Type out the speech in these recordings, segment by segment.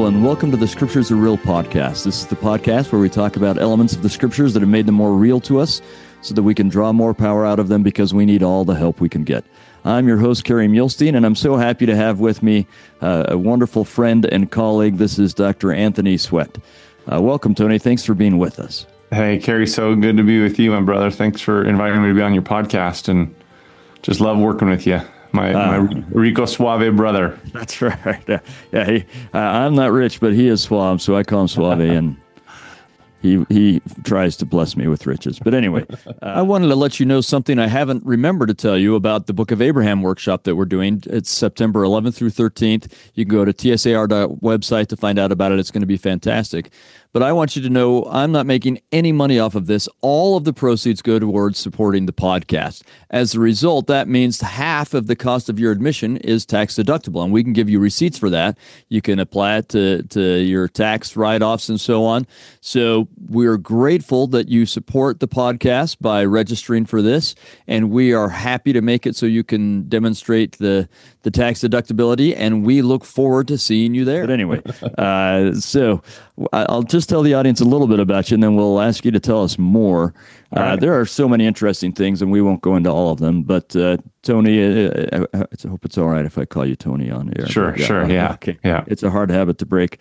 Hello, and welcome to the Scriptures Are Real podcast. This is the podcast where we talk about elements of the Scriptures that have made them more real to us so that we can draw more power out of them because we need all the help we can get. I'm your host, Kerry Muhlestein, and I'm so happy to have with me a wonderful friend and colleague. This is Dr. Anthony Sweat. Welcome, Tony. Thanks for being with us. Hey, Kerry, so good to be with you, my brother. Thanks for inviting me to be on your podcast, and just love working with you. My Rico Suave brother. That's right. Yeah, I'm not rich, but he is suave, so I call him Suave, and he tries to bless me with riches. But anyway, I wanted to let you know something I haven't remembered to tell you about the Book of Abraham workshop that we're doing. It's September 11th through 13th. You can go to tsar.website to find out about it. It's going to be fantastic. But I want you to know I'm not making any money off of this. All of the proceeds go towards supporting the podcast. As a result, that means half of the cost of your admission is tax deductible, and we can give you receipts for that. You can apply it to your tax write-offs and so on. So we're grateful that you support the podcast by registering for this, and we are happy to make it so you can demonstrate the tax deductibility, and we look forward to seeing you there. But anyway, so I'll just tell the audience a little bit about you, and then we'll ask you to tell us more. Right. There are so many interesting things, and we won't go into all of them. But Tony, I hope it's all right if I call you Tony on air. Sure. Okay. Yeah. It's a hard habit to break.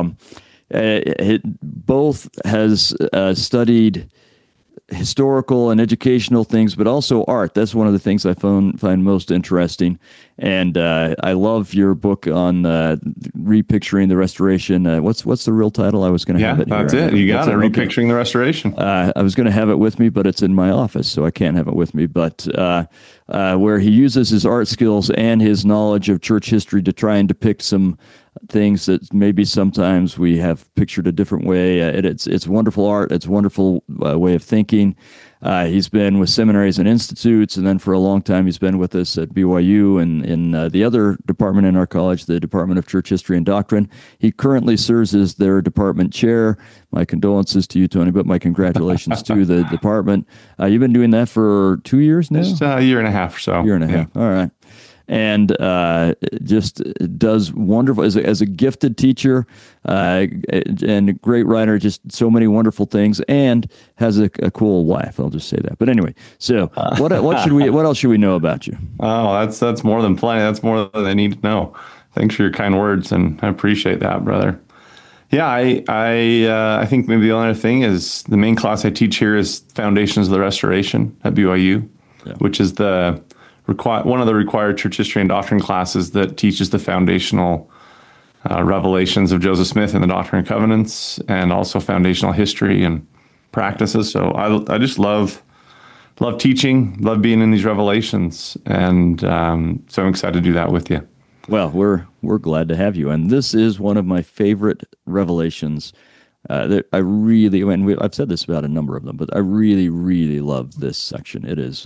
Both has studied historical and educational things, but also art. That's one of the things I find most interesting. And I love your book on repicturing the restoration. What's the real title? I was going to have it. Yeah, that's here. it. You got it. Repicturing the Restoration. I was going to have it with me, but it's in my office, so I can't have it with me. But where he uses his art skills and his knowledge of church history to try and depict some things that maybe sometimes we have pictured a different way. It's wonderful art. It's a wonderful way of thinking. He's been with seminaries and institutes, and then for a long time he's been with us at BYU and in the other department in our college, the Department of Church History and Doctrine. He currently serves as their department chair. My condolences to you, Tony, but my congratulations to the department. You've been doing that for 2 years now? Just a year and a half or so. Year and a half. All right. And just does wonderful as a gifted teacher and a great writer, just so many wonderful things, and has a cool wife. I'll just say that. But anyway, so what else should we know about you? Oh, that's more than plenty. That's more than I need to know. Thanks for your kind words, and I appreciate that, brother. Yeah, I think maybe the only other thing is the main class I teach here is Foundations of the Restoration at BYU, which is one of the required church history and doctrine classes that teaches the foundational revelations of Joseph Smith and the Doctrine and Covenants, and also foundational history and practices. So I just love teaching, love being in these revelations, and so I'm excited to do that with you. Well, we're glad to have you, and this is one of my favorite revelations. That I really, and I've said this about a number of them, but I really, really love this section. It is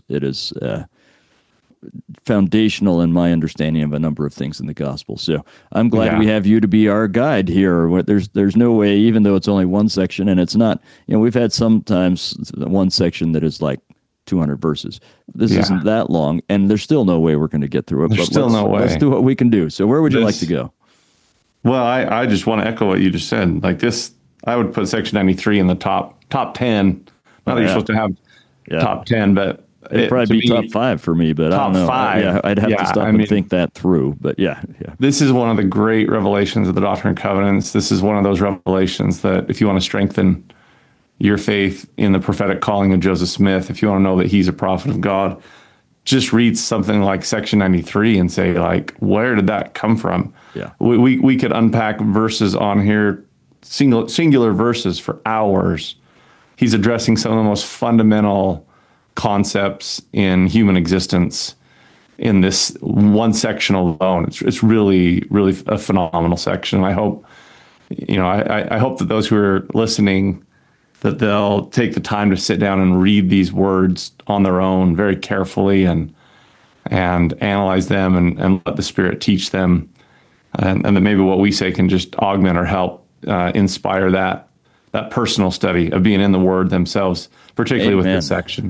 foundational in my understanding of a number of things in the gospel. So I'm glad we have you to be our guide here. There's no way, even though it's only one section, and it's not, we've had sometimes one section that is like 200 verses. This isn't that long, and there's still no way we're going to get through it. There's still no way. Let's do what we can do. So where would you like to go? Well, I just want to echo what you just said. Like this, I would put section 93 in the top 10. Not that you're supposed to have top 10, but it'd probably be top 5 for me, but I don't know. Top 5. I'd have to stop and think that through. But yeah. This is one of the great revelations of the Doctrine and Covenants. This is one of those revelations that if you want to strengthen your faith in the prophetic calling of Joseph Smith, if you want to know that he's a prophet of God, just read something like section 93 and say, like, where did that come from? Yeah. We could unpack verses on here, singular verses for hours. He's addressing some of the most fundamental concepts in human existence in this one section alone. It's really, really a phenomenal section. I hope, I hope that those who are listening, that they'll take the time to sit down and read these words on their own very carefully and analyze them and let the Spirit teach them. And that maybe what we say can just augment or help inspire that personal study of being in the Word themselves, particularly with this section.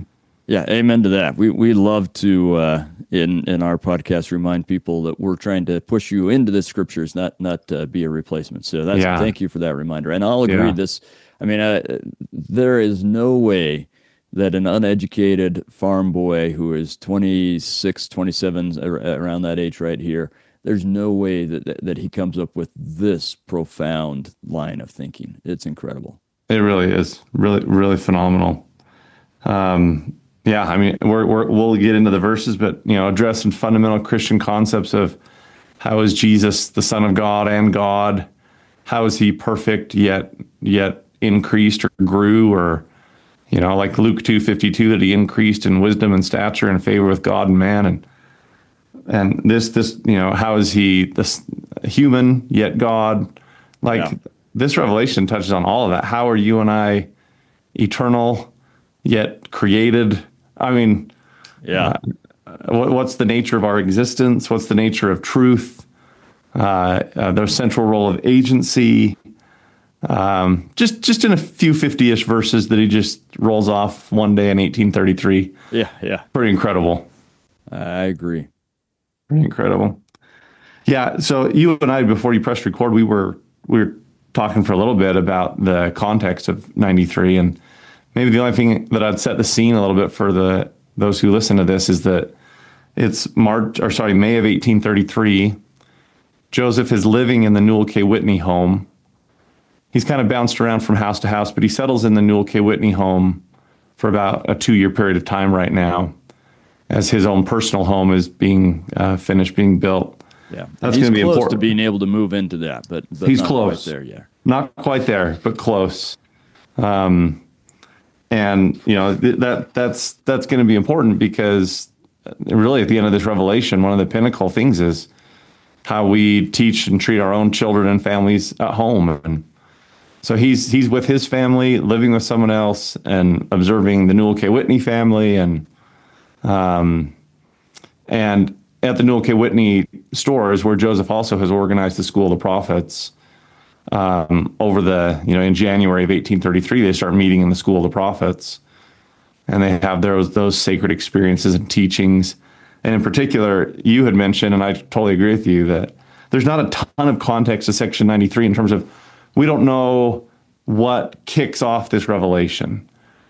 Yeah, amen to that. We love to in our podcast remind people that we're trying to push you into the scriptures, not be a replacement. So thank you for that reminder. And I'll agree. I mean, there is no way that an uneducated farm boy who is 26, 27, around that age right here, there's no way that he comes up with this profound line of thinking. It's incredible. It really is really, really phenomenal. Yeah, I mean, we'll get into the verses, but addressing fundamental Christian concepts of how is Jesus the Son of God and God? How is he perfect yet increased or grew, or like Luke 2:52, that he increased in wisdom and stature and favor with God and man, and this how is he this human yet God? This revelation touches on all of that. How are you and I eternal yet created? I mean, what's the nature of our existence? What's the nature of truth? Their central role of agency. Just in a few 50-ish verses that he just rolls off one day in 1833. Yeah. Pretty incredible. I agree. Pretty incredible. Yeah. So you and I, before you pressed record, we were talking for a little bit about the context of 93, and maybe the only thing that I'd set the scene a little bit for those who listen to this is that it's May of 1833. Joseph is living in the Newell K. Whitney home. He's kind of bounced around from house to house, but he settles in the Newell K. Whitney home for about a 2-year period of time right now, as his own personal home is being finished being built. Yeah, that's going to be important to being able to move into that, but he's not close. Quite there, yeah, not quite there, but close. And that's going to be important, because really at the end of this revelation, one of the pinnacle things is how we teach and treat our own children and families at home. And so he's with his family, living with someone else, and observing the Newell K. Whitney family, and at the Newell K. Whitney stores, where Joseph also has organized the School of the Prophets. Over in January of 1833, they start meeting in the School of the Prophets, and they have those sacred experiences and teachings. And in particular, you had mentioned, and I totally agree with you, that there's not a ton of context to section 93 in terms of, we don't know what kicks off this revelation.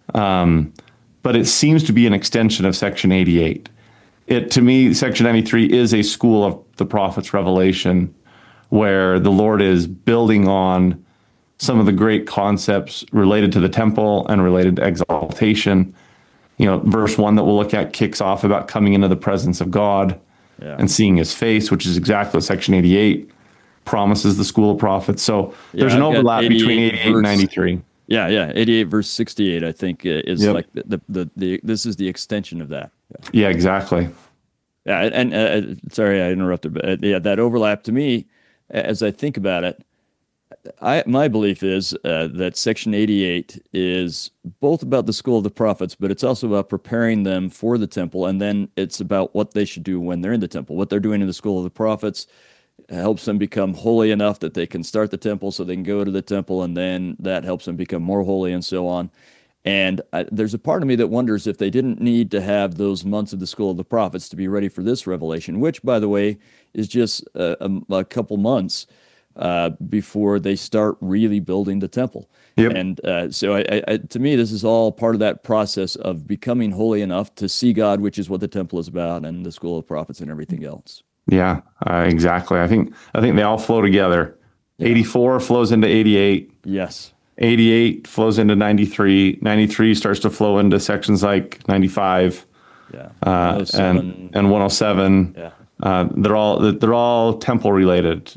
But it seems to be an extension of section 88. To me, section 93 is a School of the Prophets revelation, where the Lord is building on some of the great concepts related to the temple and related to exaltation. Verse 1 that we'll look at kicks off about coming into the presence of God and seeing his face, which is exactly what section 88 promises the School of Prophets. So there's an overlap between 88 and 93. Yeah. 88 verse 68, I think, is like this is the extension of that. Yeah, exactly. Yeah, and sorry I interrupted, but that overlap, to me, as I think about it, my belief is that section 88 is both about the School of the Prophets, but it's also about preparing them for the temple, and then it's about what they should do when they're in the temple. What they're doing in the School of the Prophets helps them become holy enough that they can start the temple, so they can go to the temple, and then that helps them become more holy, and so on. And there's a part of me that wonders if they didn't need to have those months of the School of the Prophets to be ready for this revelation, which, by the way, is just a couple months before they start really building the temple. Yep. And so to me, this is all part of that process of becoming holy enough to see God, which is what the temple is about, and the School of Prophets and everything else. Yeah, exactly. I think they all flow together. Yeah. 84 flows into 88. Yes. 88 flows into 93. 93 starts to flow into sections like 95. Yeah. And 107. Yeah. They're all temple related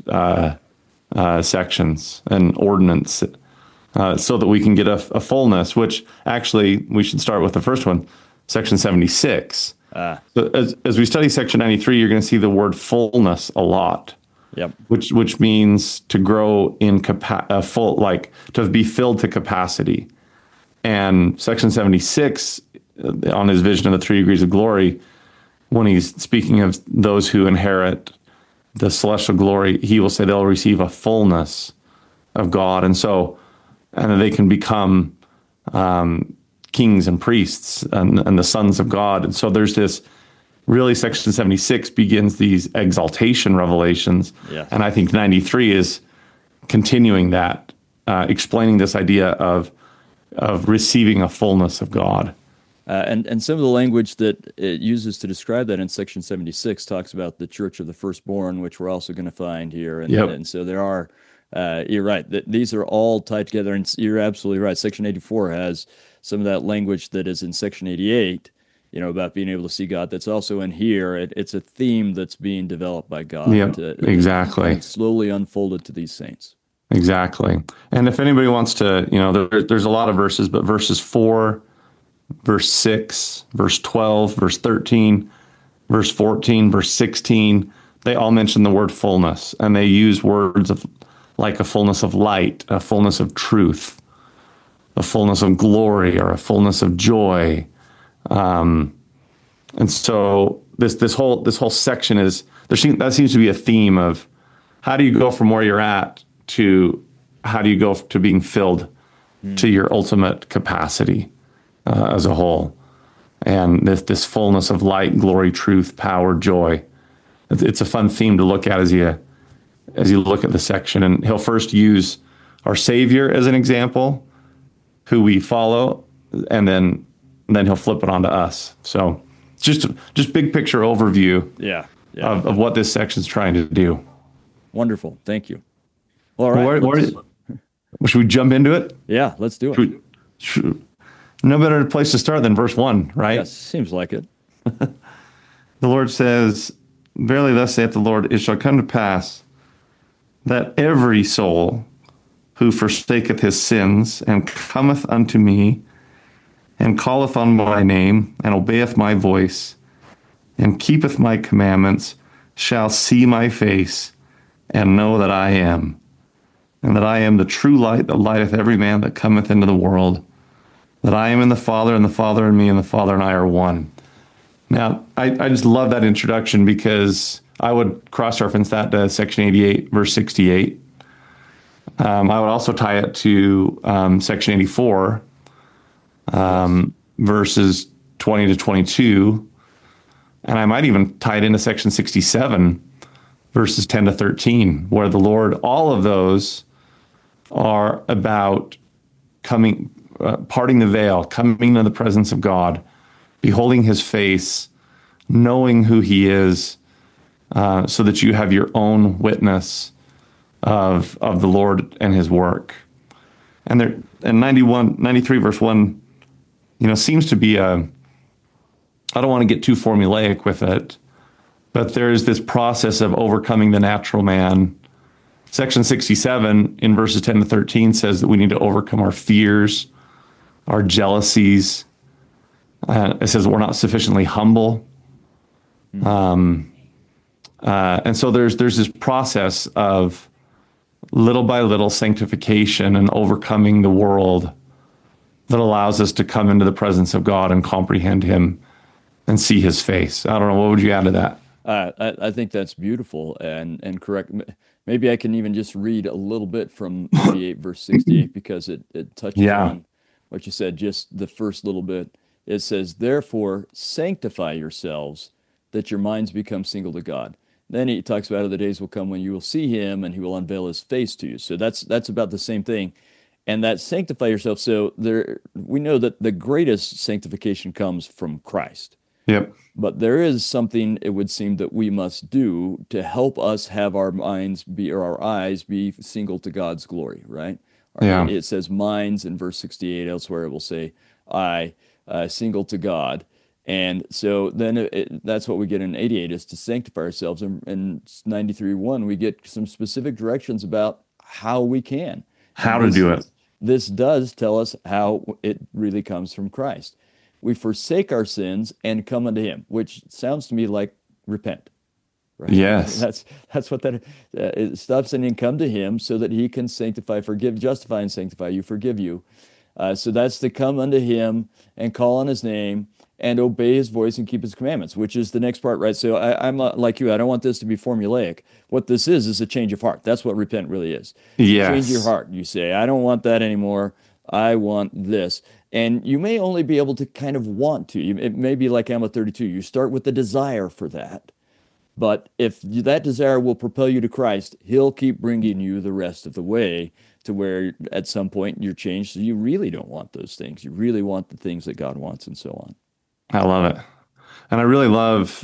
sections and ordinance, so that we can get a fullness, which actually we should start with the first one, section 76. So as we study section 93, you're going to see the word fullness a lot. Yep. Which means to grow in to be filled to capacity. And section 76, on his vision of the 3 degrees of glory, when he's speaking of those who inherit the celestial glory, he will say they'll receive a fullness of God. And they can become kings and priests and the sons of God. And so there's this really section 76 begins these exaltation revelations. Yes. And I think 93 is continuing that, explaining this idea of receiving a fullness of God. And some of the language that it uses to describe that in section 76 talks about the church of the firstborn, which we're also going to find here. And so there are, you're right, that these are all tied together. And you're absolutely right. Section 84 has some of that language that is in section 88, about being able to see God. That's also in here. It's a theme that's being developed by God. Yep, exactly. Slowly unfolded to these saints. Exactly. And if anybody wants to, there's a lot of verses, but verses 4, verse 6, verse 12, verse 13, verse 14, verse 16, they all mention the word fullness, and they use words of like a fullness of light, a fullness of truth, a fullness of glory, or a fullness of joy. And so this whole section that seems to be a theme of how do you go from where you're at to how do you go to being filled to your ultimate capacity as a whole. And this fullness of light, glory, truth, power, joy. It's a fun theme to look at as you look at the section. And he'll first use our Savior as an example, who we follow, and then he'll flip it onto us. So just big picture overview of what this section's trying to do. Wonderful. Thank you. Well, all right. Should we jump into it? Yeah, let's do it. No better place to start than verse 1, right? Yes, seems like it. The Lord says, "Verily thus saith the Lord, it shall come to pass that every soul who forsaketh his sins and cometh unto me and calleth on my name and obeyeth my voice and keepeth my commandments shall see my face and know that I am, and that I am the true light that lighteth every man that cometh into the world, that I am in the Father, and the Father in me, and the Father and I are one." Now, I just love that introduction because I would cross-reference that to section 88, verse 68. I would also tie it to section 84, verses 20 to 22. And I might even tie it into section 67, verses 10 to 13, where the Lord, all of those are about coming, parting the veil, coming to the presence of God, beholding his face, knowing who he is, so that you have your own witness of the Lord and his work. And there, and 93 verse 1, seems to be I don't want to get too formulaic with it, but there is this process of overcoming the natural man. Section 67 in verses 10 to 13 says that we need to overcome our fears, our jealousies. It says we're not sufficiently humble. And so there's this process of little by little sanctification and overcoming the world that allows us to come into the presence of God and comprehend him and see his face. I don't know. What would you add to that? I think that's beautiful and correct. Maybe I can even just read a little bit from 88 verse 68 because it touches on what you said, just the first little bit. It says, "Therefore sanctify yourselves, that your minds become single to God." Then he talks about how the days will come when you will see him and he will unveil his face to you. So that's about the same thing. And that sanctify yourself. So we know that the greatest sanctification comes from Christ. Yep. But there is something, it would seem, that we must do to help us have our minds be, or our eyes be single to God's glory, right? Yeah. It says minds in verse 68. Elsewhere it will say eye, single to God. And so then that's what we get in 88 is to sanctify ourselves. And in 93:1, we get some specific directions about how we can. How to do it. This does tell us how it really comes from Christ. We forsake our sins and come unto him, which sounds to me like repent. Right? Yes. That's what that is. Stop sinning and come to him so that he can sanctify, forgive, justify, and sanctify you, forgive you. So that's to come unto him and call on his name and obey his voice and keep his commandments, which is the next part, right? So I'm like you. I don't want this to be formulaic. What this is a change of heart. That's what repent really is. Yes. Change your heart. You say, I don't want that anymore. I want this. And you may only be able to kind of want to. It may be like Ammo 32. You start with the desire for that. But if that desire will propel you to Christ, he'll keep bringing you the rest of the way to where at some point you're changed. So you really don't want those things. You really want the things that God wants and so on. I love it. And I really love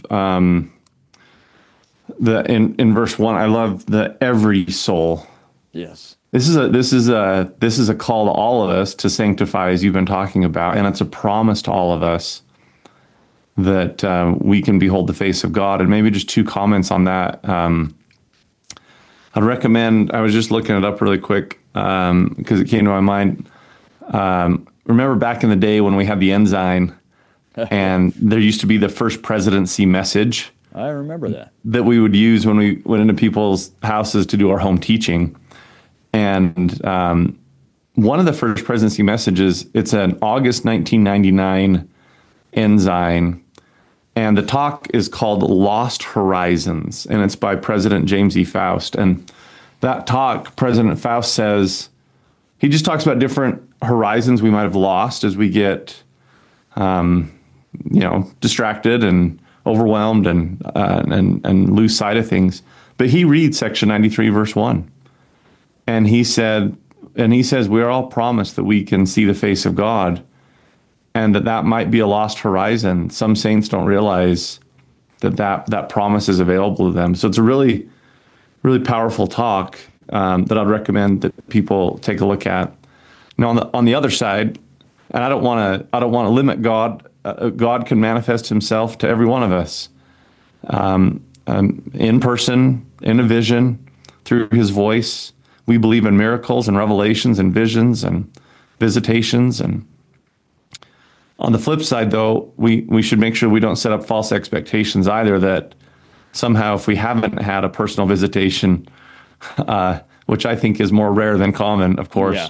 in verse 1, I love the every soul. Yes. This is a call to all of us to sanctify, as you've been talking about, and it's a promise to all of us that we can behold the face of God. And maybe just two comments on that. I'd recommend. I was just looking it up really quick because it came to my mind. Remember back in the day when we had the Ensign, and there used to be the First Presidency message. I remember that we would use when we went into people's houses to do our home teaching. And one of the First Presidency messages, it's an August 1999 Ensign, and the talk is called Lost Horizons, and it's by President James E. Faust. And that talk, President Faust says, he just talks about different horizons we might have lost as we get, distracted and overwhelmed and lose sight of things. But he reads section 93, verse 1. And he says, we are all promised that we can see the face of God, and that might be a lost horizon. Some saints don't realize that promise is available to them. So it's a really, really powerful talk that I'd recommend that people take a look at. Now, on the other side, and I don't want to limit God. God can manifest himself to every one of us in person, in a vision, through his voice. We believe in miracles and revelations and visions and visitations. And on the flip side, though, we should make sure we don't set up false expectations either, that somehow if we haven't had a personal visitation, which I think is more rare than common, of course,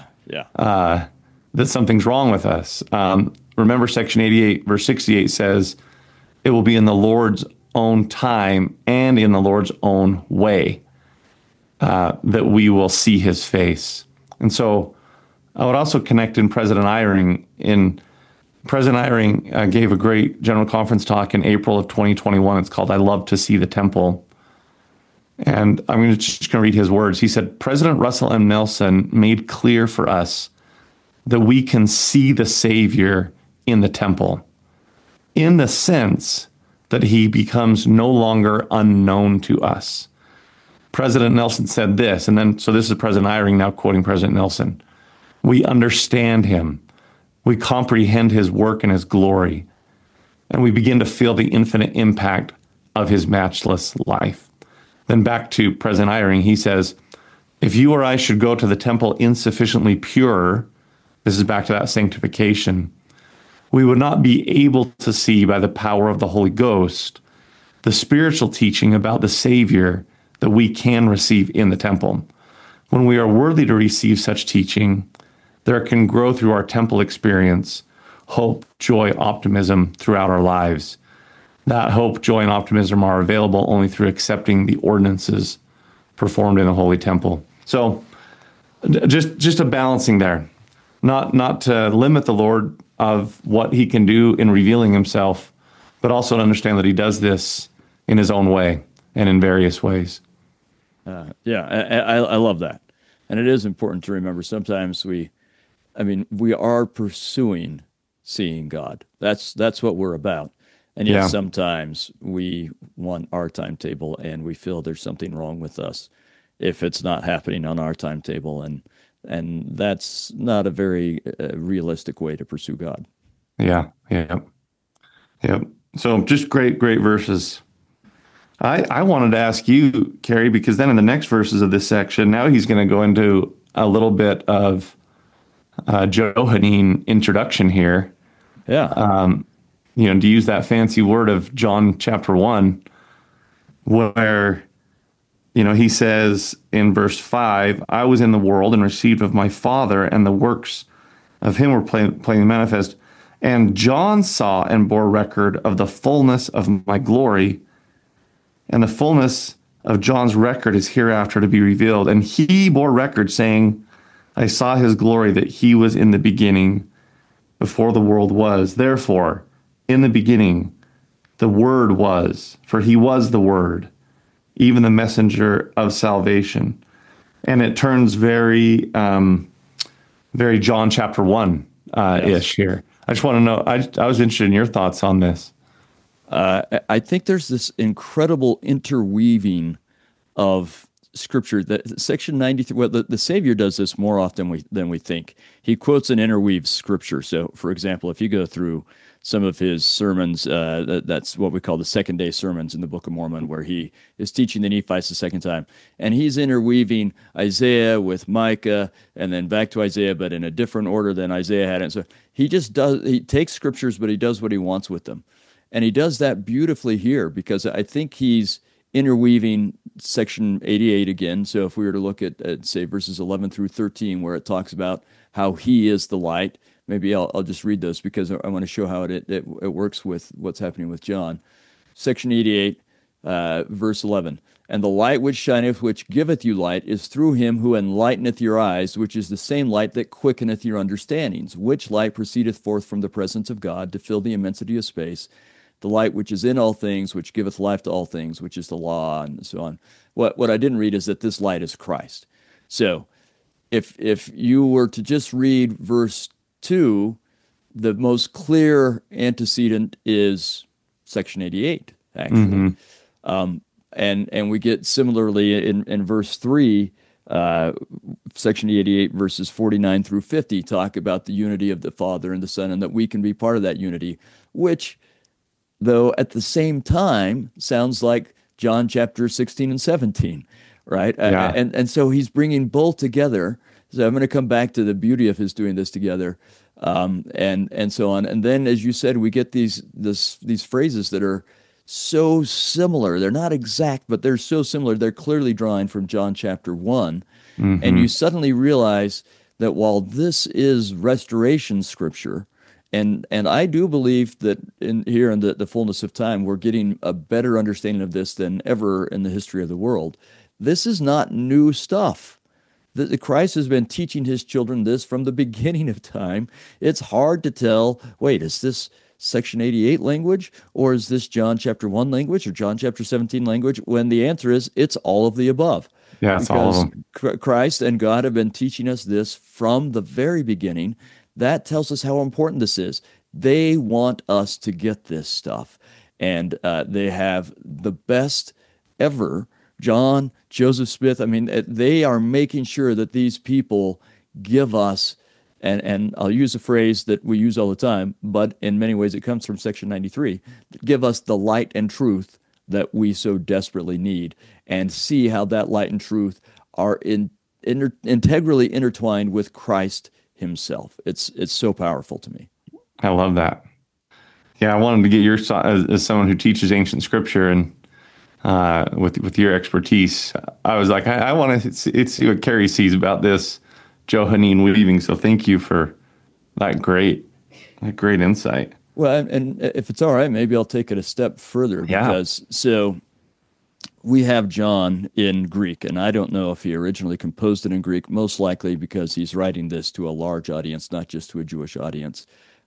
that something's wrong with us. Remember, section 88, verse 68 says, it will be in the Lord's own time and in the Lord's own way that we will see his face. And so I would also connect in President Eyring. President Eyring gave a great general conference talk in April of 2021. It's called I Love to See the Temple. And I'm just going to read his words. He said, President Russell M. Nelson made clear for us that we can see the Savior in the temple, in the sense that he becomes no longer unknown to us. President Nelson said this, and then, so this is President Eyring now quoting President Nelson. We understand him. We comprehend his work and his glory, and we begin to feel the infinite impact of his matchless life. Then back to President Eyring, he says, if you or I should go to the temple insufficiently pure, this is back to that sanctification, we would not be able to see by the power of the Holy Ghost the spiritual teaching about the Savior that we can receive in the temple. When we are worthy to receive such teaching, there can grow through our temple experience hope, joy, optimism throughout our lives. That hope, joy, and optimism are available only through accepting the ordinances performed in the Holy Temple. So just a balancing there. Not to limit the Lord of what he can do in revealing himself, but also to understand that he does this in his own way and in various ways. I love that. And it is important to remember sometimes we are pursuing seeing God. That's what we're about. And yet sometimes we want our timetable and we feel there's something wrong with us if it's not happening on our timetable. And that's not a very realistic way to pursue God. Yeah. So just great verses. I wanted to ask you, Kerry, because then in the next verses of this section, now he's going to go into a little bit of Johannine introduction here. Yeah. To use that fancy word of John chapter 1, where he says in verse 5, I was in the world and received of my Father, and the works of him were plainly manifest. And John saw and bore record of the fullness of my glory, and the fullness of John's record is hereafter to be revealed. And he bore record, saying, I saw his glory, that he was in the beginning before the world was. Therefore, in the beginning, the Word was, for he was the Word, even the messenger of salvation. And it turns very, very John chapter 1 ish here. I just want to know, I was interested in your thoughts on this. I think there's this incredible interweaving of scripture that section 93. Well, the Savior does this more often than we think. He quotes and interweaves scripture. So, for example, if you go through some of his sermons, that's what we call the second day sermons in the Book of Mormon, where he is teaching the Nephites the second time. And he's interweaving Isaiah with Micah and then back to Isaiah, but in a different order than Isaiah had. And so he takes scriptures, but he does what he wants with them. And he does that beautifully here, because I think he's interweaving section 88 again. So if we were to look at say, verses 11 through 13, where it talks about how he is the light, maybe I'll just read those because I want to show how it works with what's happening with John. Section 88, verse 11. And the light which shineth, which giveth you light, is through him who enlighteneth your eyes, which is the same light that quickeneth your understandings, which light proceedeth forth from the presence of God to fill the immensity of space, the light which is in all things, which giveth life to all things, which is the law, and so on. What I didn't read is that this light is Christ. So if you were to just read verse 2, the most clear antecedent is section 88, actually. And we get similarly in verse 3, section 88, verses 49 through 50, talk about the unity of the Father and the Son, and that we can be part of that unity, which, though at the same time, sounds like John chapter 16 and 17, right? Yeah. And so he's bringing both together. So I'm going to come back to the beauty of his doing this together, and so on. And then, as you said, we get these phrases that are so similar. They're not exact, but they're so similar. They're clearly drawing from John chapter 1. And you suddenly realize that while this is restoration scripture, and I do believe that in the fullness of time, we're getting a better understanding of this than ever in the history of the world. This is not new stuff. The Christ has been teaching his children this from the beginning of time. It's hard to tell, wait, is this section 88 language, or is this John chapter 1 language, or John chapter 17 language, when the answer is it's all of the above. Yeah, it's all of them. Christ and God have been teaching us this from the very beginning. That tells us how important this is. They want us to get this stuff, and they have the best ever. John, Joseph Smith, I mean, they are making sure that these people give us, and I'll use a phrase that we use all the time, but in many ways it comes from section 93, give us the light and truth that we so desperately need, and see how that light and truth are integrally intertwined with Christ himself. It's so powerful to me. I love that. Yeah, I wanted to get your as someone who teaches ancient scripture, and with your expertise, I was like, I want to see what Carrie sees about this Johannine weaving. So thank you for that great insight. Well, and if it's all right, maybe I'll take it a step further, because so we have John in Greek, and I don't know if he originally composed it in Greek, most likely because he's writing this to a large audience, not just to a Jewish audience.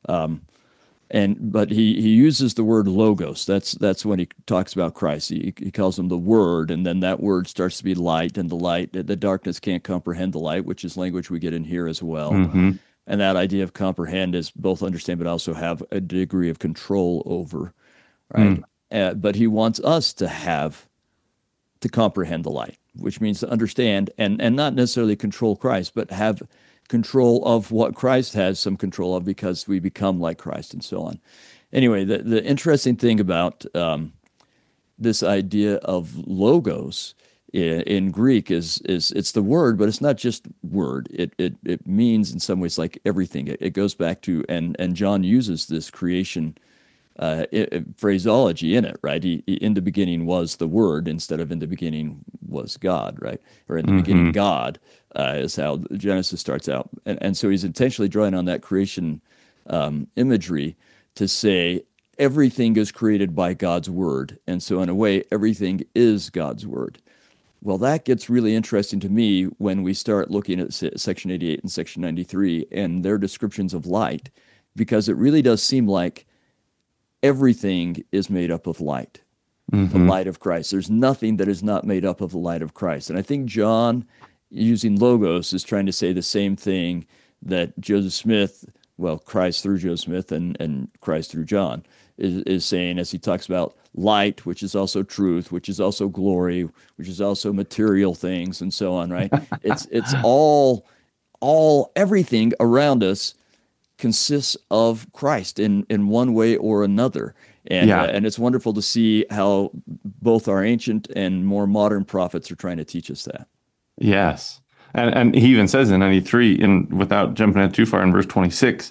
But he uses the word logos. That's when he talks about Christ. He calls him the Word, and then that word starts to be light, and the darkness can't comprehend the light, which is language we get in here as well. And that idea of comprehend is both understand, but also have a degree of control over, right? But he wants us to comprehend the light, which means to understand and not necessarily control Christ, but have control of what Christ has some control of, because we become like Christ and so on. Anyway, the interesting thing about this idea of logos in Greek is it's the word, but it's not just word. It means in some ways like everything. It goes back to, and John uses this creation phraseology in it, right? In the beginning was the Word instead of in the beginning was God, right? Or in the beginning God is how Genesis starts out. And so he's intentionally drawing on that creation imagery to say everything is created by God's Word. And so in a way, everything is God's Word. Well, that gets really interesting to me when we start looking at section 88 and section 93 and their descriptions of light. because it really does seem like everything is made up of light, the light of Christ. There's nothing that is not made up of the light of Christ. And I think John, using logos, is trying to say the same thing that Joseph Smith, well, Christ through Joseph Smith and Christ through John, is saying as he talks about light, which is also truth, which is also glory, which is also material things, and so on, right? It's all everything around us consists of Christ in one way or another. And and it's wonderful to see how both our ancient and more modern prophets are trying to teach us that. Yes. And he even says in 93, without jumping in too far, in verse 26,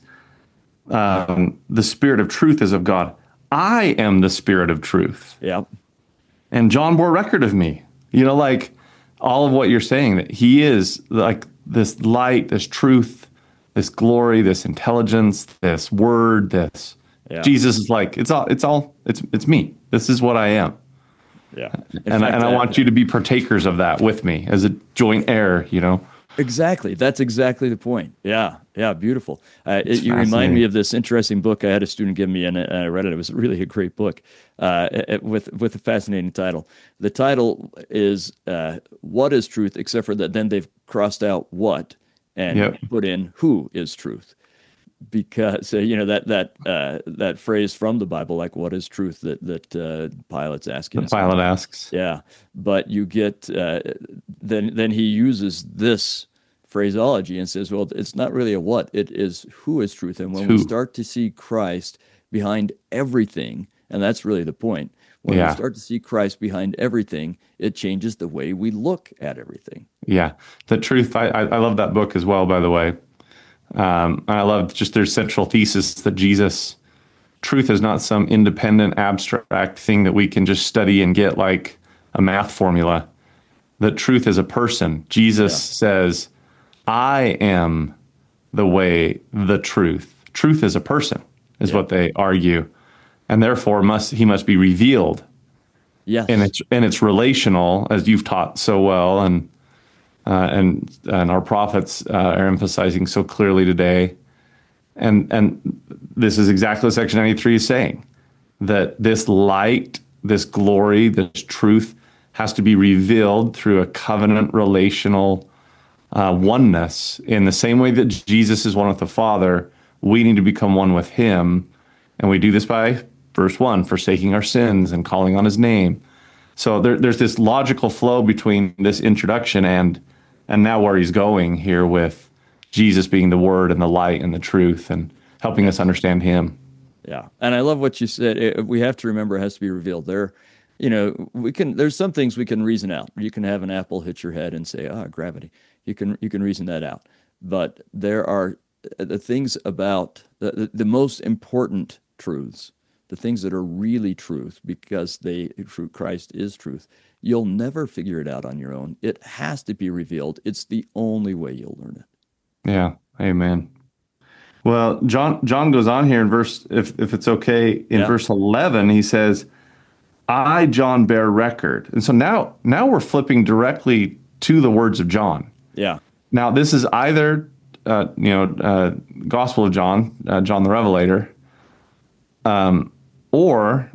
the Spirit of truth is of God. I am the Spirit of truth. Yeah. And John bore record of me. You know, like all of what you're saying, that he is like this light, this truth, this glory, this intelligence, this word, this. Yeah. Jesus is like, it's me. This is what I am. Yeah. And I want you to be partakers of that with me as a joint heir, you know? Exactly. That's exactly the point. Yeah. Yeah. Beautiful. You remind me of this interesting book I had a student give me, and I read it. It was really a great book with a fascinating title. The title is What is Truth, except for that then they've crossed out what and put in who is truth. Because that phrase from the Bible, like what is truth, that Pilate's asking. Pilate asks. Yeah, but you get then he uses this phraseology and says, well, it's not really a what, it is who is truth. And when we start to see Christ behind everything, and that's really the point. When we start to see Christ behind everything, it changes the way we look at everything. Yeah, the truth. I love that book as well, by the way. And I love just their central thesis that truth is not some independent, abstract thing that we can just study and get like a math formula. That truth is a person. Jesus says, I am the way, the truth. Truth is a person, is what they argue. And therefore he must be revealed. Yes. And it's relational, as you've taught so well, and our prophets are emphasizing so clearly today. And this is exactly what Section 93 is saying, that this light, this glory, this truth has to be revealed through a covenant relational oneness. In the same way that Jesus is one with the Father, we need to become one with him. And we do this by, verse 1, forsaking our sins and calling on his name. So there's this logical flow between this introduction and now where he's going here with Jesus being the word and the light and the truth and helping us understand him. Yeah. And I love what you said. We have to remember it has to be revealed. There's some things we can reason out. You can have an apple hit your head and say, gravity. You can reason that out. But there are the things about the most important truths, the things that are really truth, because Christ is truth. You'll never figure it out on your own. It has to be revealed. It's the only way you'll learn it. Yeah. Amen. Well, John goes on here in verse, if it's okay, in verse 11, he says, I, John, bear record. And so now we're flipping directly to the words of John. Yeah. Now this is either, Gospel of John, John the Revelator, or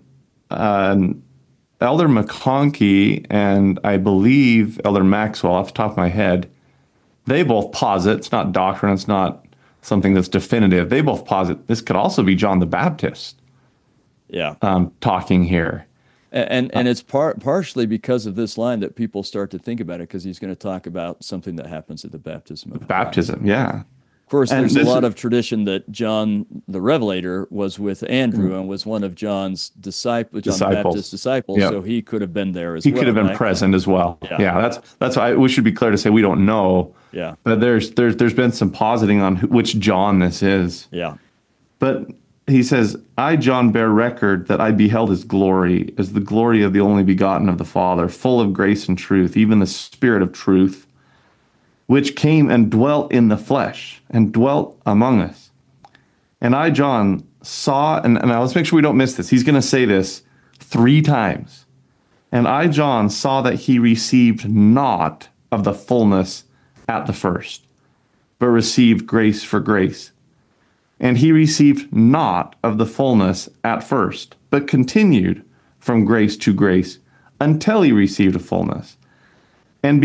Elder McConkie and I believe Elder Maxwell, off the top of my head, they both posit, it's not doctrine, it's not something that's definitive. They both posit this could also be John the Baptist. Yeah. Talking here. And it's partially because of this line that people start to think about it, because he's going to talk about something that happens at the baptism of baptism. Christ. Yeah. Of course, there's a lot of tradition that John the Revelator was with Andrew and was one of John's disciples, John the Baptist's disciples, so he could have been there as well. He could have been present as well. Yeah, that's why we should be clear to say we don't know. Yeah. But there's been some positing on which John this is. Yeah. But he says, I, John, bear record that I beheld his glory as the glory of the only begotten of the Father, full of grace and truth, even the Spirit of truth, which came and dwelt in the flesh and dwelt among us. And I, John, saw, and now let's make sure we don't miss this. He's going to say this 3 times. And I, John, saw that he received not of the fullness at the first, but received grace for grace. And he received not of the fullness at first, but continued from grace to grace until he received a fullness. And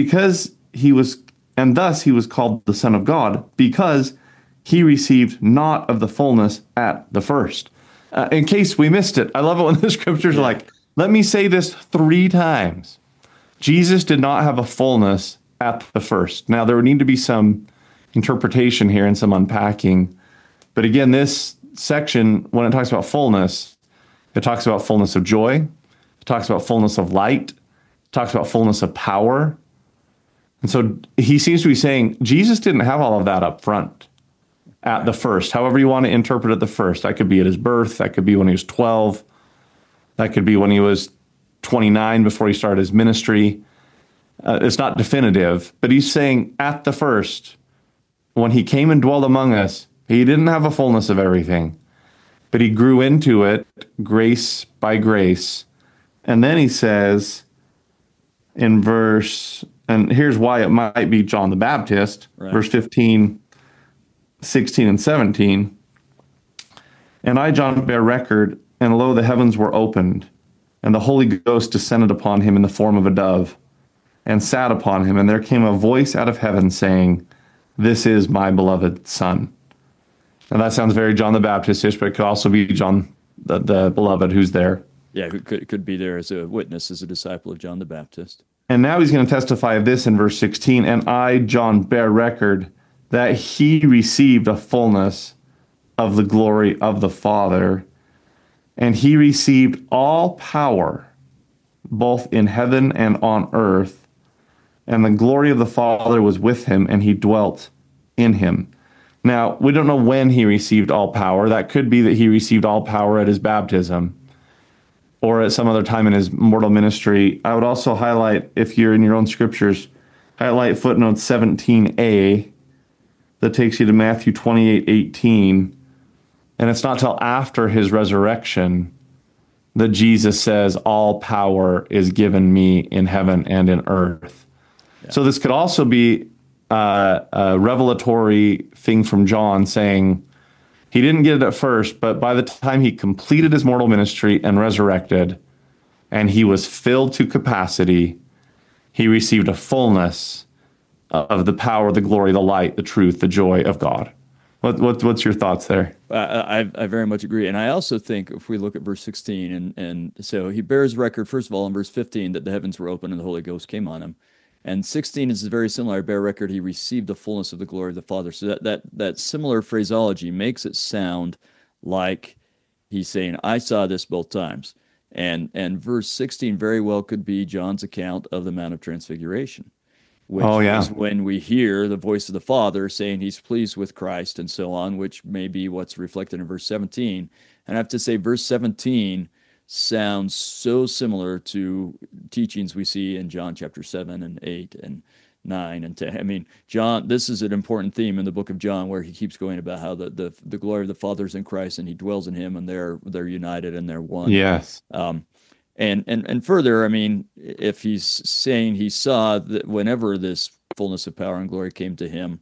thus he was called the Son of God, because he received not of the fullness at the first. In case we missed it, I love it when the scriptures are like, let me say this 3 times. Jesus did not have a fullness at the first. Now, there would need to be some interpretation here and some unpacking. But again, this section, when it talks about fullness, it talks about fullness of joy. It talks about fullness of light. It talks about fullness of power. And so he seems to be saying Jesus didn't have all of that up front at the first. However you want to interpret it, the first. That could be at his birth. That could be when he was 12. That could be when he was 29 before he started his ministry. It's not definitive, but he's saying at the first, when he came and dwelled among us, he didn't have a fullness of everything, but he grew into it grace by grace. And then he says in verse, and here's why it might be John the Baptist, right. Verse 15, 16, and 17. And I, John, bear record, and lo, the heavens were opened, and the Holy Ghost descended upon him in the form of a dove, and sat upon him. And there came a voice out of heaven saying, this is my beloved Son. And that sounds very John the Baptist-ish, but it could also be John the beloved who's there. Yeah, it could be there as a witness, as a disciple of John the Baptist. And now he's going to testify of this in verse 16. And I, John, bear record that he received a fullness of the glory of the Father. And he received all power, both in heaven and on earth. And the glory of the Father was with him, and he dwelt in him. Now, we don't know when he received all power. That could be that he received all power at his baptism or at some other time in his mortal ministry. I would also highlight, if you're in your own scriptures, highlight footnote 17a that takes you to Matthew 28:18. And it's not till after his resurrection that Jesus says, all power is given me in heaven and in earth. Yeah. So this could also be a revelatory thing from John saying he didn't get it at first, but by the time he completed his mortal ministry and resurrected, and he was filled to capacity, he received a fullness of the power, the glory, the light, the truth, the joy of God. What's your thoughts there? I very much agree. And I also think if we look at verse 16, and so he bears record, first of all, in verse 15, that the heavens were open and the Holy Ghost came on him. And 16 is very similar. I bear record, he received the fullness of the glory of the Father. So that similar phraseology makes it sound like he's saying, I saw this both times. And verse 16 very well could be John's account of the Mount of Transfiguration, which is when we hear the voice of the Father saying he's pleased with Christ and so on, which may be what's reflected in verse 17. And I have to say, verse 17 sounds so similar to teachings we see in John chapter 7 and 8 and 9 and 10. I mean, John, this is an important theme in the book of John where he keeps going about how the glory of the Father is in Christ and he dwells in him and they're united and they're one. Yes. And further, I mean, if he's saying he saw that whenever this fullness of power and glory came to him,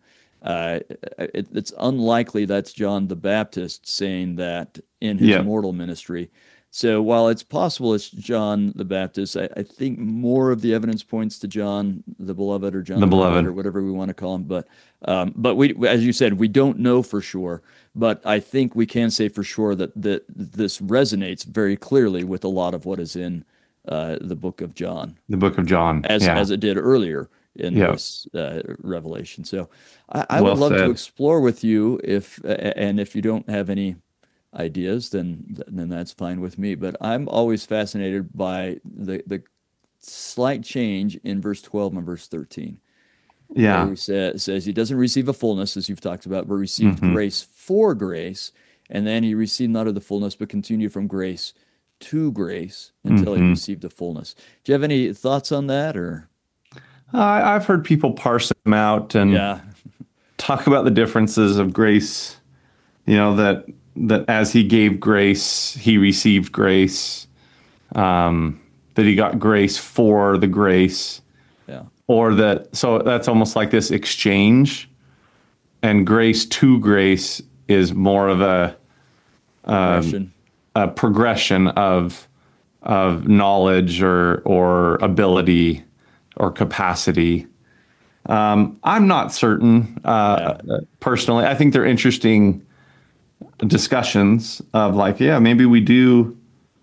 it's unlikely that's John the Baptist saying that in his mortal ministry. So while it's possible it's John the Baptist, I think more of the evidence points to John the Beloved or John the Beloved or whatever we want to call him. But we, as you said, we don't know for sure. But I think we can say for sure that this resonates very clearly with a lot of what is in the book of John. The book of John, as it did earlier in this Revelation. So I would love to explore with you if you don't have any ideas, then that's fine with me. But I'm always fascinated by the slight change in verse 12 and verse 13. Yeah. He says he doesn't receive a fullness, as you've talked about, but received grace for grace. And then he received not of the fullness, but continued from grace to grace until he received the fullness. Do you have any thoughts on that? Or I've heard people parse them out and talk about the differences of grace, that as he gave grace, he received grace, that he got grace for the grace. Yeah. So that's almost like this exchange, and grace to grace is more of Progression. a progression of knowledge or ability or capacity. I'm not certain personally. I think they're interesting discussions of like, yeah, maybe we do,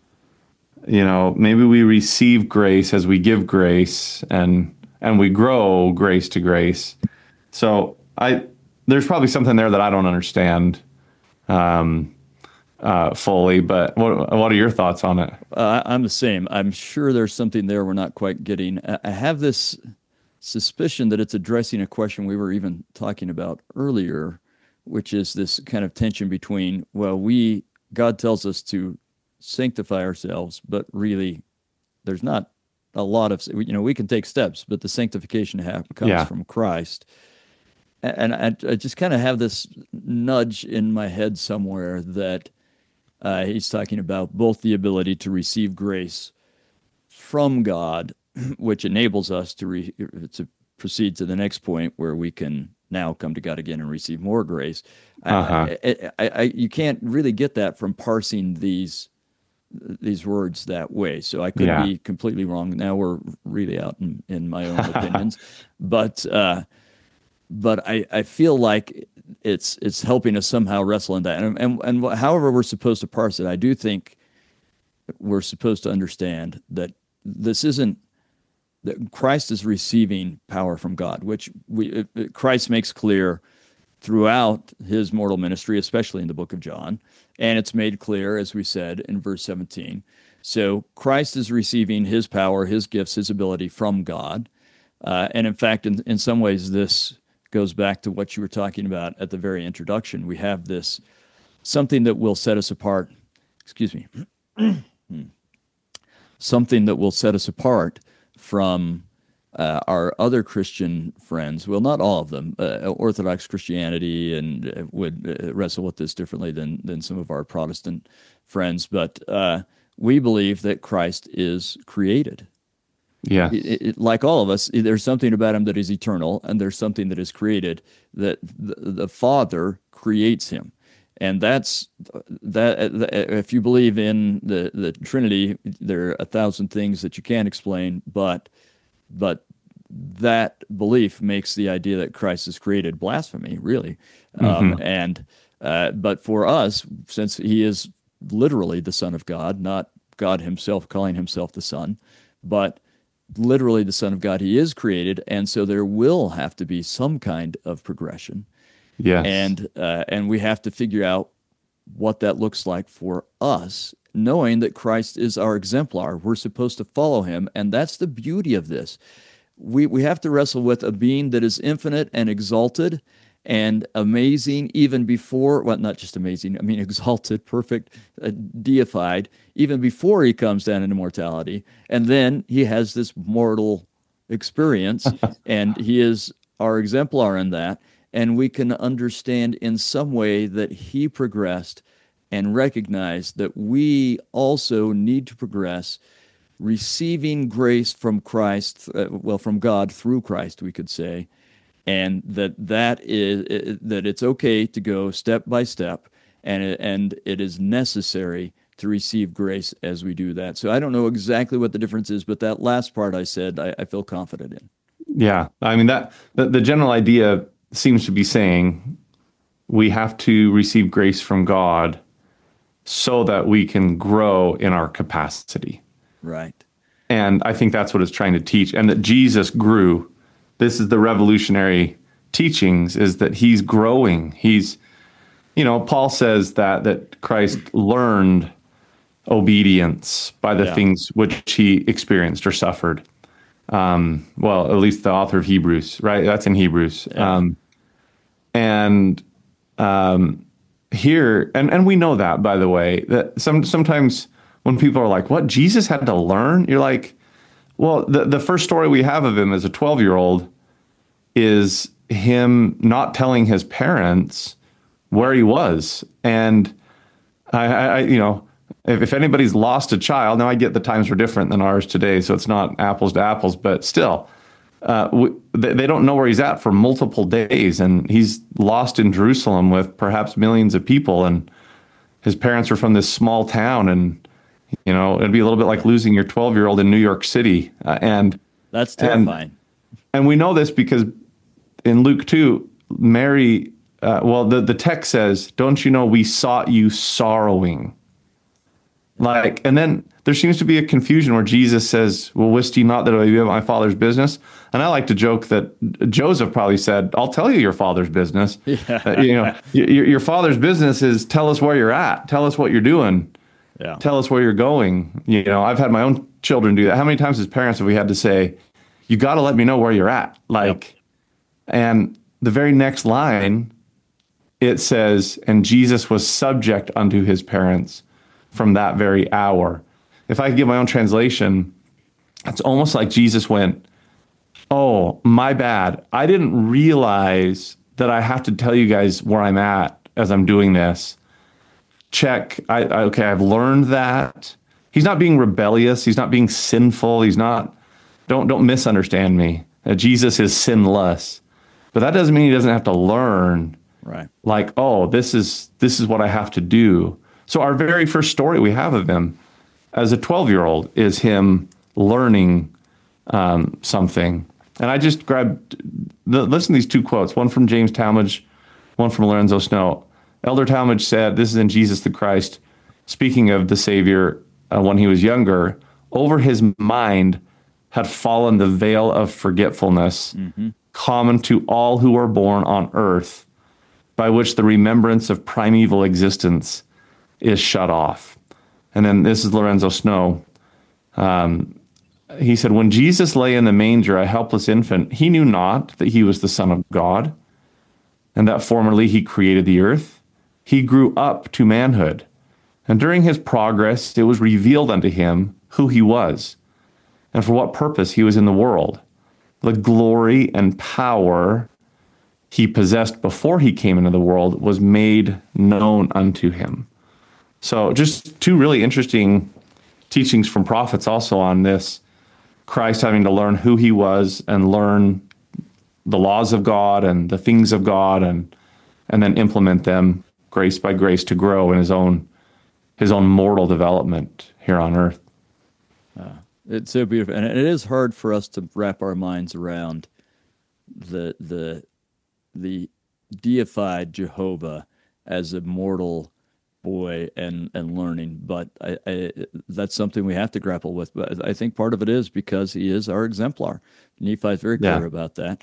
maybe we receive grace as we give grace and we grow grace to grace. So there's probably something there that I don't understand fully, but what are your thoughts on it? I'm the same. I'm sure there's something there we're not quite getting. I have this suspicion that it's addressing a question we were even talking about earlier, which is this kind of tension between, well, God tells us to sanctify ourselves, but really there's not a lot of, we can take steps, but the sanctification comes from Christ. And I just kind of have this nudge in my head somewhere that he's talking about both the ability to receive grace from God, which enables us to proceed to the next point where we can now come to God again and receive more grace. You can't really get that from parsing these words that way. So I could be completely wrong. Now we're really out in my own opinions, but I feel like it's helping us somehow wrestle in that. And however we're supposed to parse it, I do think we're supposed to understand that this isn't that Christ is receiving power from God, which Christ makes clear throughout his mortal ministry, especially in the book of John. And it's made clear, as we said, in verse 17. So Christ is receiving his power, his gifts, his ability from God. And in fact, in some ways, this goes back to what you were talking about at the very introduction. We have this something that will set us apart. Excuse me. Something that will set us apart from our other Christian friends. Well, not all of them. Orthodox Christianity and would wrestle with this differently than some of our Protestant friends. But we believe that Christ is created. Yeah. Like all of us, there's something about him that is eternal, and there's something that is created, that the Father creates him. And that's that. If you believe in the Trinity, there are 1,000 things that you can't explain, but that belief makes the idea that Christ is created blasphemy, really. But for us, since he is literally the Son of God, not God himself calling himself the Son, but literally the Son of God, he is created, and so there will have to be some kind of progression. Yes. And we have to figure out what that looks like for us, knowing that Christ is our exemplar. We're supposed to follow him, and that's the beauty of this. We have to wrestle with a being that is infinite and exalted and amazing even before, well, not just amazing, I mean exalted, perfect, deified, even before he comes down into mortality. And then he has this mortal experience, and he is our exemplar in that. And we can understand in some way that he progressed and recognize that we also need to progress, receiving grace from Christ, from God through Christ, we could say, and that it's okay to go step by step, and it is necessary to receive grace as we do that. So I don't know exactly what the difference is, but that last part I said, I feel confident in. Yeah, I mean that the general idea seems to be saying we have to receive grace from God so that we can grow in our capacity. Right. And I think that's what it's trying to teach, and that Jesus grew. This is the revolutionary teachings, is that he's growing. He's, Paul says that Christ learned obedience by the things which he experienced or suffered. Well, at least the author of Hebrews, right? That's in Hebrews. Yeah. Here, and we know that, by the way, that sometimes when people are like, what, Jesus had to learn? You're like, well, the first story we have of him as a 12-year-old is him not telling his parents where he was. And if anybody's lost a child, now I get the times were different than ours today, so it's not apples to apples, but still, they don't know where he's at for multiple days, and he's lost in Jerusalem with perhaps millions of people, and his parents are from this small town, and it'd be a little bit like losing your 12-year-old in New York City, and that's terrifying. And we know this because in Luke 2, Mary, the text says, "Don't you know we sought you sorrowing?" And then there seems to be a confusion where Jesus says, "Well, wist ye not that I be about my Father's business?" And I like to joke that Joseph probably said, "I'll tell you your Father's business." Yeah. Your Father's business is tell us where you're at, tell us what you're doing, tell us where you're going. I've had my own children do that. How many times as parents have we had to say, "You got to let me know where you're at"? And the very next line, it says, "And Jesus was subject unto his parents from that very hour." If I could give my own translation, it's almost like Jesus went, "Oh, my bad. I didn't realize that I have to tell you guys where I'm at as I'm doing this. Check. Okay, I've learned that." He's not being rebellious. He's not being sinful. He's not, don't misunderstand me. Jesus is sinless. But that doesn't mean he doesn't have to learn. Right. This is what I have to do. So our very first story we have of him as a 12-year-old is him learning something. And I just listen to these two quotes, one from James Talmage, one from Lorenzo Snow. Elder Talmage said, this is in Jesus the Christ, speaking of the Savior when he was younger, "Over his mind had fallen the veil of forgetfulness, common to all who are born on earth, by which the remembrance of primeval existence is shut off." And then this is Lorenzo Snow. He said, "When Jesus lay in the manger, a helpless infant, he knew not that he was the Son of God, and that formerly he created the earth. He grew up to manhood, and during his progress it was revealed unto him who he was, and for what purpose he was in the world. The glory and power he possessed before he came into the world was made known unto him." So just two really interesting teachings from prophets also on this, Christ having to learn who he was and learn the laws of God and the things of God and then implement them grace by grace to grow in his own mortal development here on earth. It's so beautiful, and it is hard for us to wrap our minds around the deified Jehovah as a mortal boy and learning. But that's something we have to grapple with. But I think part of it is because he is our exemplar. Nephi is very clear about that,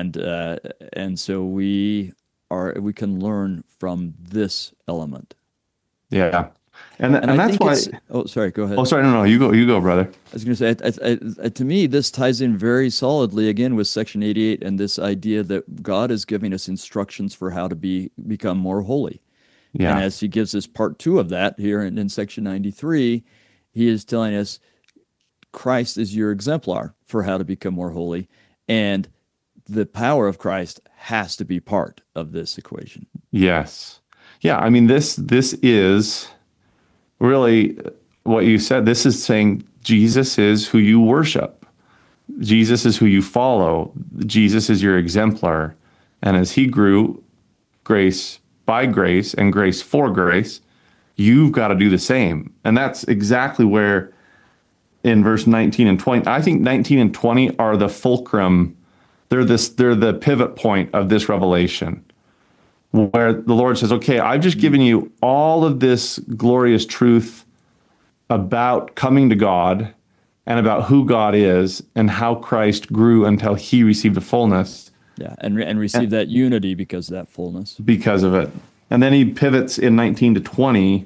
and so we can learn from this element. Yeah. And that's why. Oh, sorry. Go ahead. Oh, sorry. No. You go, brother. I was going to say, to me, this ties in very solidly again with Section 88 and this idea that God is giving us instructions for how to become more holy. Yeah. And as he gives us part 2 of that here in Section 93, he is telling us Christ is your exemplar for how to become more holy, and the power of Christ has to be part of this equation. Yes. Yeah. I mean, this is really what you said. This is saying Jesus is who you worship. Jesus is who you follow. Jesus is your exemplar. And as he grew grace by grace and grace for grace, you've got to do the same. And that's exactly where in verse 19 and 20, I think 19 and 20 are the fulcrum. They're the pivot point of this revelation, where the Lord says, okay, I've just given you all of this glorious truth about coming to God and about who God is and how Christ grew until he received the fullness. Yeah, and received that unity because of that fullness. Because of it. And then he pivots in 19 to 20.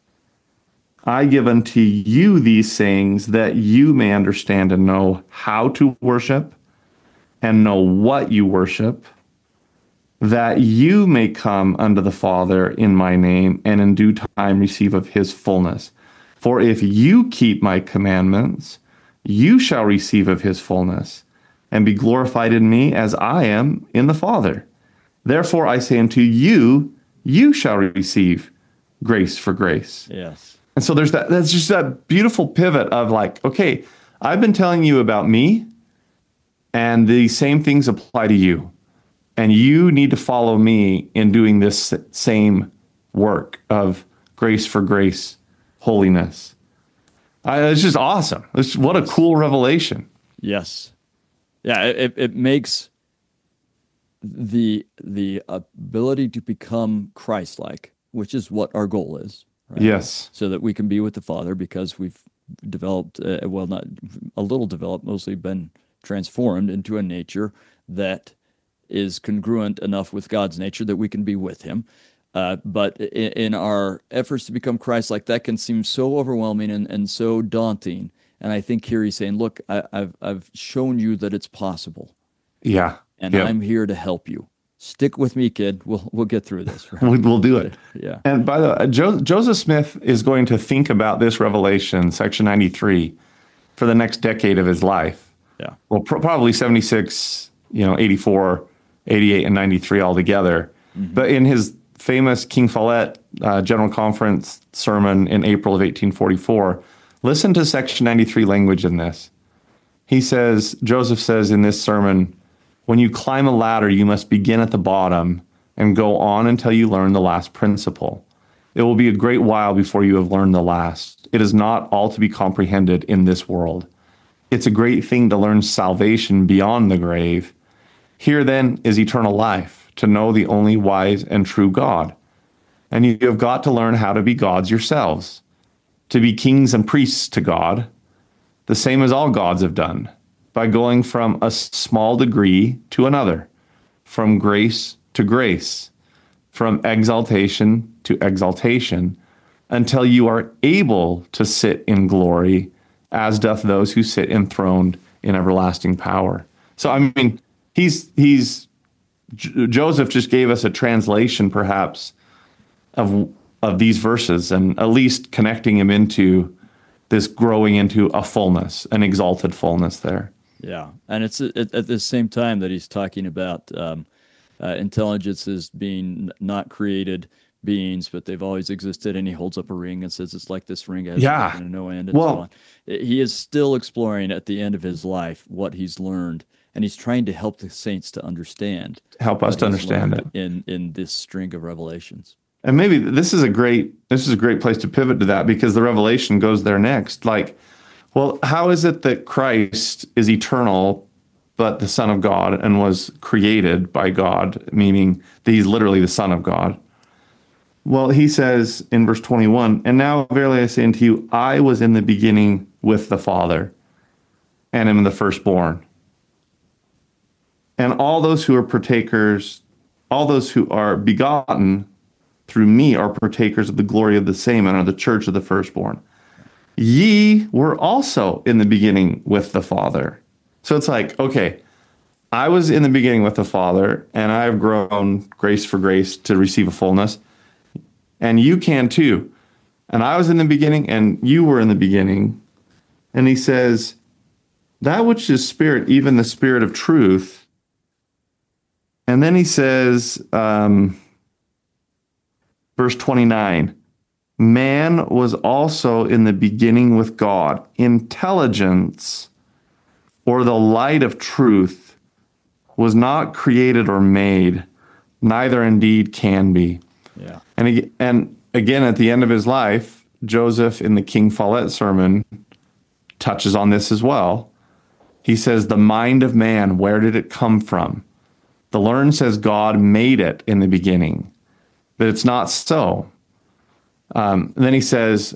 I give unto you these sayings that you may understand and know how to worship and know what you worship, that you may come unto the Father in my name, and in due time receive of his fullness. For if you keep my commandments, you shall receive of his fullness, and be glorified in me as I am in the Father. Therefore I say unto you, you shall receive grace for grace. Yes. And so that's just that beautiful pivot of like, okay, I've been telling you about me, And the same things apply to you. And you need to follow me in doing this same work of grace for grace, holiness. It's just awesome. What a cool revelation. Yes. Yeah, it makes the ability to become Christ-like, which is what our goal is. Right? Yes. So that we can be with the Father, because we've developed, not a little developed, mostly been transformed into a nature that is congruent enough with God's nature that we can be with him. But in our efforts to become Christ-like, that can seem so overwhelming and so daunting. And I think here he's saying, look, I've shown you that it's possible. Yeah. And I'm here to help you. Stick with me, kid. We'll get through this. Right? We'll do it. Yeah. And by the way, Joseph Smith is going to think about this revelation, section 93, for the next decade of his life. Yeah. Well, probably 76, 84, 88, and 93 altogether. Mm-hmm. But in his famous King Follett General Conference sermon in April of 1844, listen to section 93 language in this. Joseph says in this sermon, when you climb a ladder, you must begin at the bottom and go on until you learn the last principle. It will be a great while before you have learned the last. It is not all to be comprehended in this world. It's a great thing to learn salvation beyond the grave. Here then is eternal life, to know the only wise and true God. And you have got to learn how to be gods yourselves, to be kings and priests to God, the same as all gods have done, by going from a small degree to another, from grace to grace, from exaltation to exaltation, until you are able to sit in glory, as doth those who sit enthroned in everlasting power. So, I mean, Joseph just gave us a translation, perhaps, of these verses, and at least connecting him into this growing into a fullness, an exalted fullness there. Yeah, and it's at the same time that he's talking about intelligences being not created beings, but they've always existed, and he holds up a ring and says it's like this ring has no end, and so on. He is still exploring at the end of his life what he's learned, and he's trying to help the saints to understand. Help us to understand it in this string of revelations. And maybe this is a great place to pivot to that, because the revelation goes there next. Like, well, how is it that Christ is eternal, but the Son of God, and was created by God, meaning that he's literally the Son of God? Well, he says in verse 21, and now verily I say unto you, I was in the beginning with the Father, and am the firstborn. And all those who are partakers, all those who are begotten through me are partakers of the glory of the same, and are the church of the firstborn. Ye were also in the beginning with the Father. So it's like, okay, I was in the beginning with the Father, and I have grown grace for grace to receive a fullness. And you can too. And I was in the beginning, and you were in the beginning. And he says, that which is spirit, even the spirit of truth. And then he says, verse 29, man was also in the beginning with God. Intelligence, or the light of truth, was not created or made, neither indeed can be. Yeah. And again, at the end of his life, Joseph in the King Follett sermon touches on this as well. He says, the mind of man, where did it come from? The learned says God made it in the beginning, but it's not so. Then he says,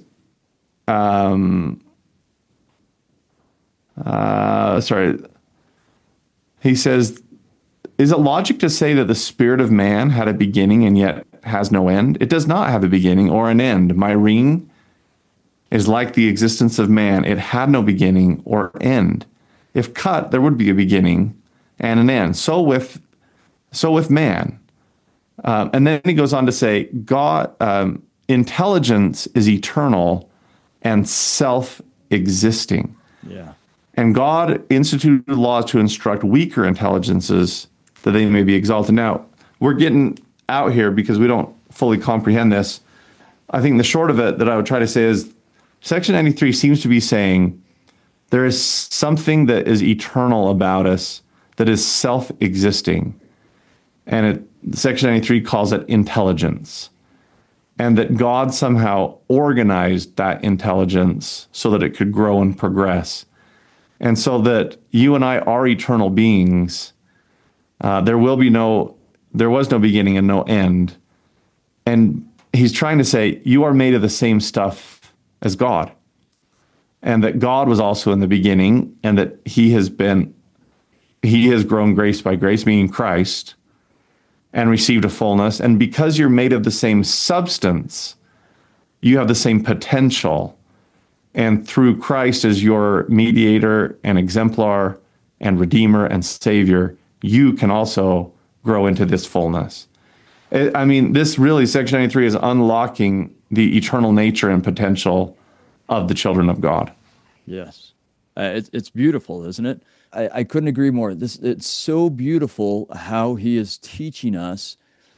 he says, is it logic to say that the spirit of man had a beginning and yet has no end? It does not have a beginning or an end. My ring is like the existence of man. It had no beginning or end. If cut, there would be a beginning and an end. So with man. And then he goes on to say, God, intelligence is eternal and self-existing. Yeah. And God instituted laws to instruct weaker intelligences that they may be exalted. Now, we're getting out here because we don't fully comprehend this. I think the short of it that I would try to say is Section 93 seems to be saying there is something that is eternal about us that is self-existing. And Section 93 calls it intelligence. And that God somehow organized that intelligence so that it could grow and progress. And so that you and I are eternal beings. There was no beginning and no end. And he's trying to say, you are made of the same stuff as God. And that God was also in the beginning, and that he has grown grace by grace, meaning Christ, and received a fullness. And because you're made of the same substance, you have the same potential. And through Christ as your mediator and exemplar and redeemer and savior, you can also grow into this fullness. I mean, this really, Section 93 is unlocking the eternal nature and potential of the children of God. Yes. It's beautiful, isn't it? I couldn't agree more. It's so beautiful how he is teaching us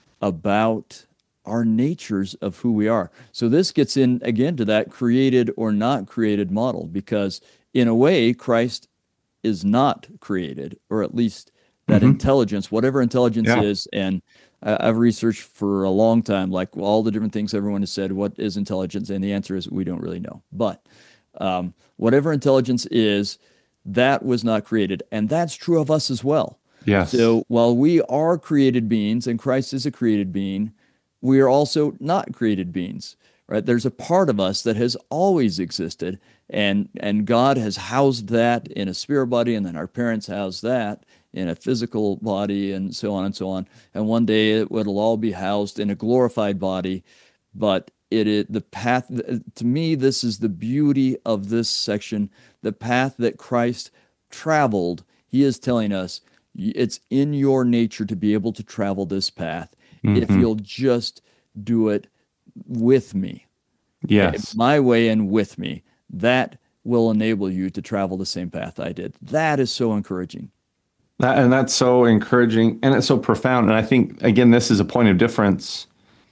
about our natures of who we are. So this gets in again to that created or not created model, because in a way, Christ is not created, or at least that intelligence, whatever intelligence is. And I've researched for a long time, like all the different things everyone has said, what is intelligence? And the answer is we don't really know. But whatever intelligence is, that was not created. And that's true of us as well. Yes. So while we are created beings and Christ is a created being, we are also not created beings, right? There's a part of us that has always existed, and God has housed that in a spirit body, and then our parents housed that in a physical body, and so on and so on. And one day it'll all be housed in a glorified body. But the path, to me, this is the beauty of this section, the path that Christ traveled. He is telling us it's in your nature to be able to travel this path if you'll just do it with me. Yes. My way and with me. That will enable you to travel the same path I did. That is so encouraging. That's so encouraging, and it's so profound. And I think, again, this is a point of difference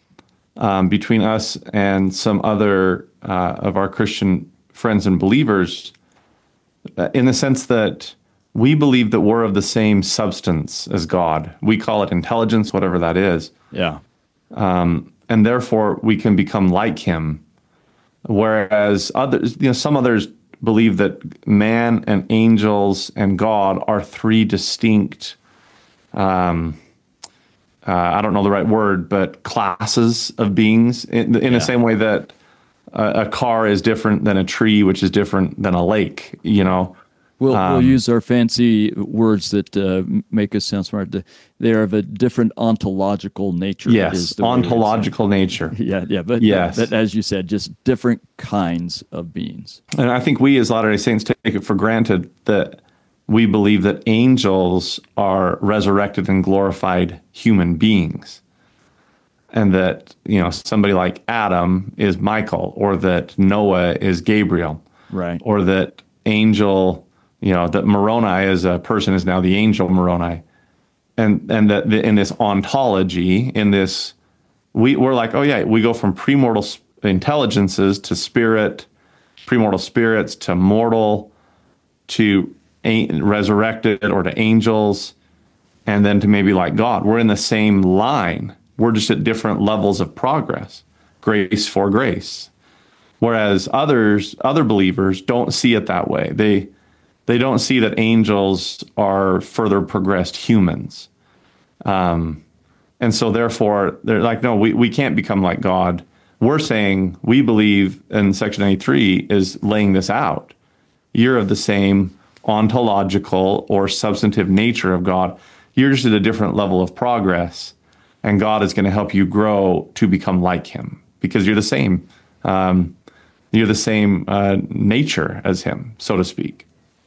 between us and some other of our Christian friends and believers, in the sense that we believe that we're of the same substance as God. We call it intelligence, whatever that is. Yeah. And therefore, we can become like him. Whereas others, some others believe that man and angels and God are three distinct, I don't know the right word, but classes of beings in the same way that a car is different than a tree, which is different than a lake, We'll use our fancy words that make us sound smart. They are of a different ontological nature. Yes, ontological nature. Yeah. But as you said, just different kinds of beings. And I think we as Latter-day Saints take it for granted that we believe that angels are resurrected and glorified human beings. And that, somebody like Adam is Michael, or that Noah is Gabriel. Right. Or that angel... that Moroni as a person is now the angel Moroni. And that in this ontology, in this, we're like, oh yeah, we go from premortal intelligences to spirit, premortal spirits to mortal, to resurrected, or to angels, and then to maybe like God. We're in the same line. We're just at different levels of progress, grace for grace. Whereas other believers don't see it that way. They don't see that angels are further progressed humans. And so therefore, they're like, no, we can't become like God. We're saying we believe, and Section 93 is laying this out. You're of the same ontological or substantive nature of God. You're just at a different level of progress, and God is going to help you grow to become like him, because you're the same. You're the same nature as him, so to speak.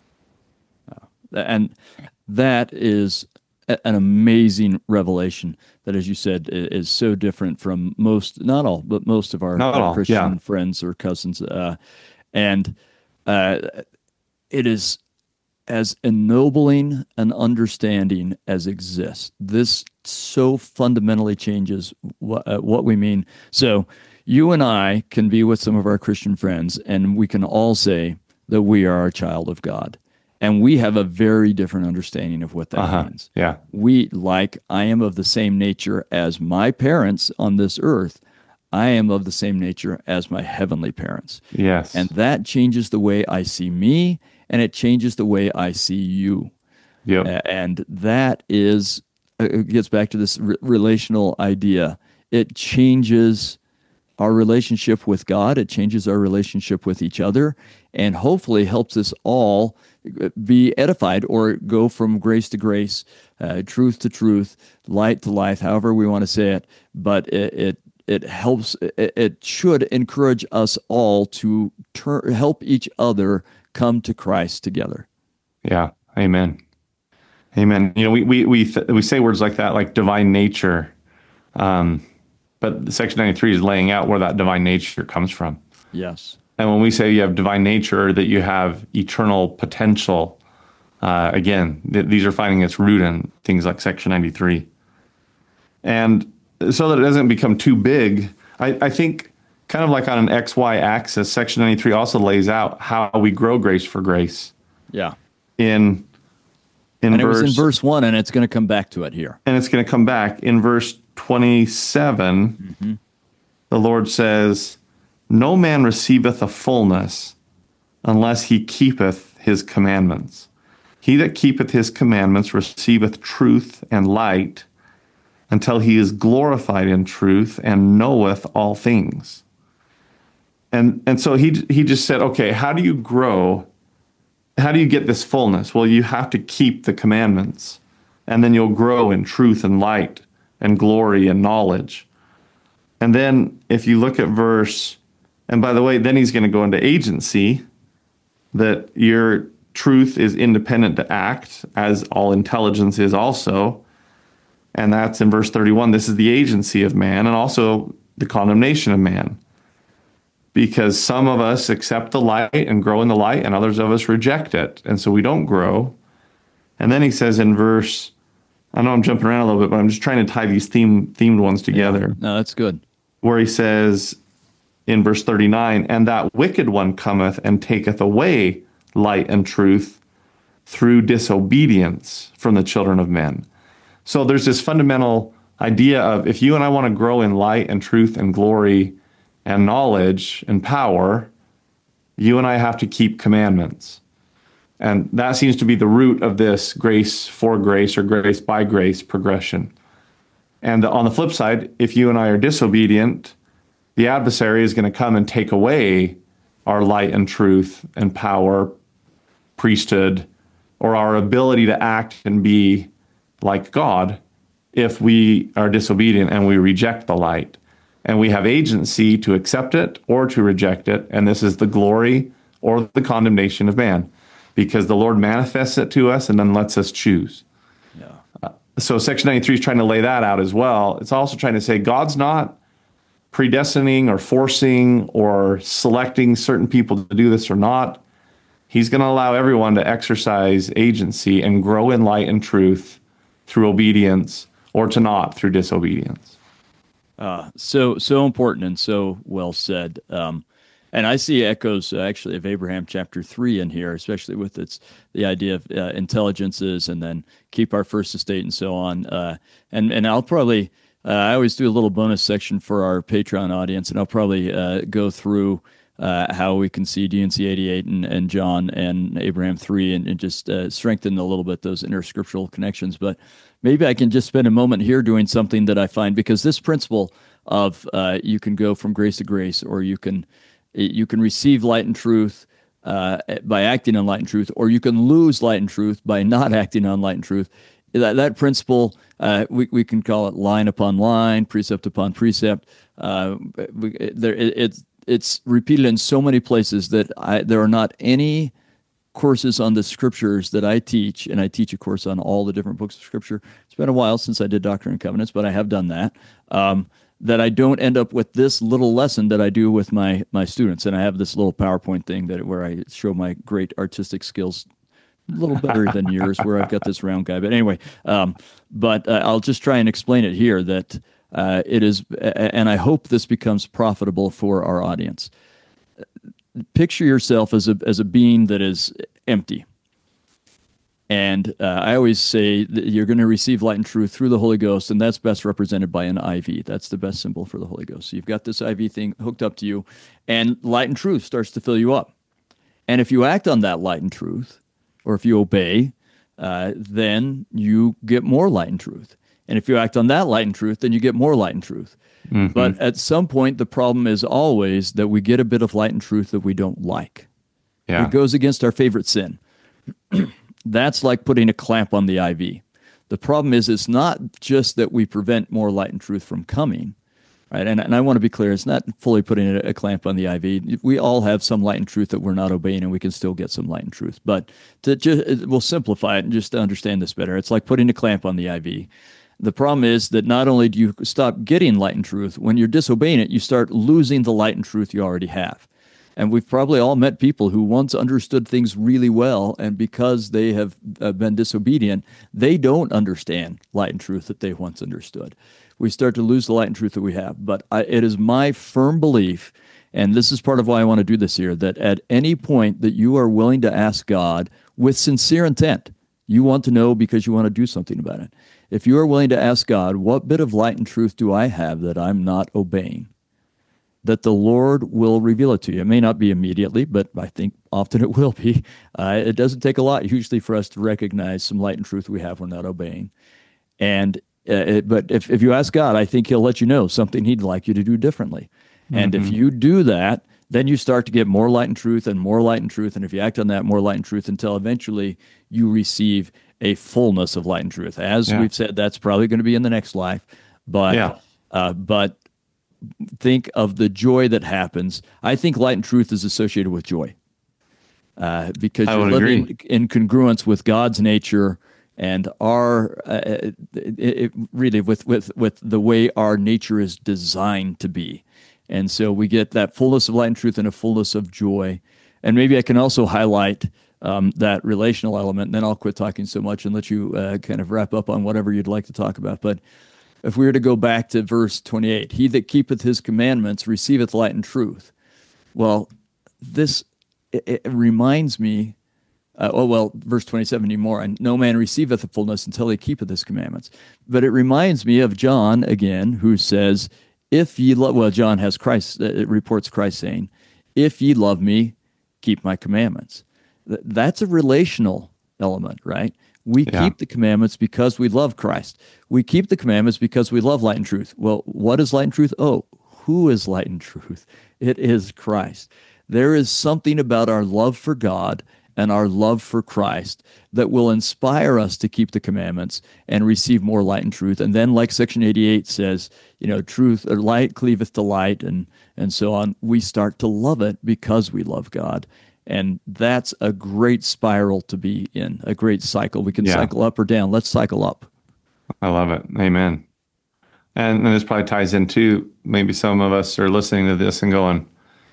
And that is an amazing revelation that, as you said, is so different from most, not all, but most of our Christian friends or cousins. And it is as ennobling an understanding as exists. This so fundamentally changes what we mean. So you and I can be with some of our Christian friends, and we can all say that we are a child of God. And we have a very different understanding of what that means. Yeah. I am of the same nature as my parents on this earth. I am of the same nature as my heavenly parents. Yes. And that changes the way I see me, and it changes the way I see you. Yep. And that is, it gets back to this relational idea. It changes our relationship with God. It changes our relationship with each other, and hopefully helps us all be edified or go from grace to grace, truth to truth, light to life, however we want to say it. But it helps. It should encourage us all to help each other come to Christ together. Yeah. Amen. Amen. You know, we say words like that, like divine nature, but Section 93 is laying out where that divine nature comes from. Yes. And when we say you have divine nature, that you have eternal potential, again, these are finding its root in things like Section 93. And so that it doesn't become too big, I think kind of like on an XY axis, Section 93 also lays out how we grow grace for grace. Yeah. And it was in verse 1, and it's going to come back to it here. And it's going to come back. In verse 27, the Lord says, "No man receiveth a fullness unless he keepeth his commandments. He that keepeth his commandments receiveth truth and light, until he is glorified in truth and knoweth all things." And so he just said, okay, how do you grow? How do you get this fullness? Well, you have to keep the commandments, and then you'll grow in truth and light and glory and knowledge. And then if you look at and by the way, then he's going to go into agency, that your truth is independent to act, as all intelligence is also. And that's in verse 31. This is the agency of man and also the condemnation of man. Because some of us accept the light and grow in the light, and others of us reject it. And so we don't grow. And then he says in I know I'm jumping around a little bit, but I'm just trying to tie these themed ones together. Yeah. No, that's good. Where he says in verse 39, "And that wicked one cometh and taketh away light and truth through disobedience from the children of men." So there's this fundamental idea of, if you and I want to grow in light and truth and glory and knowledge and power, you and I have to keep commandments. And that seems to be the root of this grace for grace or grace by grace progression. And on the flip side, if you and I are disobedient, the adversary is going to come and take away our light and truth and power, priesthood, or our ability to act and be like God if we are disobedient and we reject the light. And we have agency to accept it or to reject it. And this is the glory or the condemnation of man, because the Lord manifests it to us and then lets us choose. Yeah. So Section 93 is trying to lay that out as well. It's also trying to say God's not predestining or forcing or selecting certain people to do this or not. He's going to allow everyone to exercise agency and grow in light and truth through obedience, or to not through disobedience. So important and so well said. And I see echoes actually of Abraham chapter 3 in here, especially with the idea of intelligences, and then keep our first estate and so on. And I'll probably I always do a little bonus section for our Patreon audience, and I'll probably go through how we can see D&C 88 and John and Abraham 3 and just strengthen a little bit those interscriptural connections. But maybe I can just spend a moment here doing something that I find, because this principle of you can go from grace to grace, or you can receive light and truth by acting on light and truth, or you can lose light and truth by not acting on light and truth. That principle, we can call it line upon line, precept upon precept. It's repeated in so many places that there are not any courses on the scriptures that I teach, and I teach a course on all the different books of scripture. It's been a while since I did Doctrine and Covenants, but I have done that. That I don't end up with this little lesson that I do with my students, and I have this little PowerPoint thing where I show my great artistic skills, a little better than yours, where I've got this round guy. But anyway, I'll just try and explain it here that it is, and I hope this becomes profitable for our audience. Picture yourself as a being that is empty. And I always say that you're going to receive light and truth through the Holy Ghost, and that's best represented by an IV. That's the best symbol for the Holy Ghost. So you've got this IV thing hooked up to you, and light and truth starts to fill you up. And if you act on that light and truth, or if you obey, then you get more light and truth. And if you act on that light and truth, then you get more light and truth. Mm-hmm. But at some point, the problem is always that we get a bit of light and truth that we don't like. Yeah. It goes against our favorite sin. That's like putting a clamp on the IV. The problem is it's not just that we prevent more light and truth from coming, right? And I want to be clear, it's not fully putting a clamp on the IV. We all have some light and truth that we're not obeying, and we can still get some light and truth. But we'll simplify it and just to understand this better. It's like putting a clamp on the IV. The problem is that not only do you stop getting light and truth, when you're disobeying it, you start losing the light and truth you already have. And we've probably all met people who once understood things really well, and because they have been disobedient, they don't understand light and truth that they once understood. We start to lose the light and truth that we have. But it is my firm belief, and this is part of why I want to do this here, that at any point that you are willing to ask God with sincere intent, you want to know because you want to do something about it. If you are willing to ask God, what bit of light and truth do I have that I'm not obeying? That the Lord will reveal it to you. It may not be immediately, but I think often it will be. It doesn't take a lot usually for us to recognize some light and truth we have we're not obeying. And but if you ask God, I think he'll let you know something he'd like you to do differently. And if you do that, then you start to get more light and truth and more light and truth. And if you act on that, more light and truth until eventually you receive a fullness of light and truth. As we've said, that's probably going to be in the next life. But think of the joy that happens. I think light and truth is associated with joy because you're living in congruence with God's nature and our really with the way our nature is designed to be. And so we get that fullness of light and truth and a fullness of joy. And maybe I can also highlight that relational element, and then I'll quit talking so much and let you kind of wrap up on whatever you'd like to talk about. But if we were to go back to verse 28, he that keepeth his commandments receiveth light and truth. Well, this it reminds me, verse 27 anymore, and no man receiveth the fullness until he keepeth his commandments. But it reminds me of John again, who says, if ye love, John has Christ, it reports Christ saying, if ye love me, keep my commandments. That's a relational element, right? We keep the commandments because we love Christ. We keep the commandments because we love light and truth. Well, what is light and truth? Oh, who is light and truth? It is Christ. There is something about our love for God and our love for Christ that will inspire us to keep the commandments and receive more light and truth. And then, like Section 88 says, truth or light cleaveth to light, and so on. We start to love it because we love God. And that's a great spiral to be in, a great cycle. We can cycle up or down. Let's cycle up. I love it. Amen. And this probably ties into maybe some of us are listening to this and going,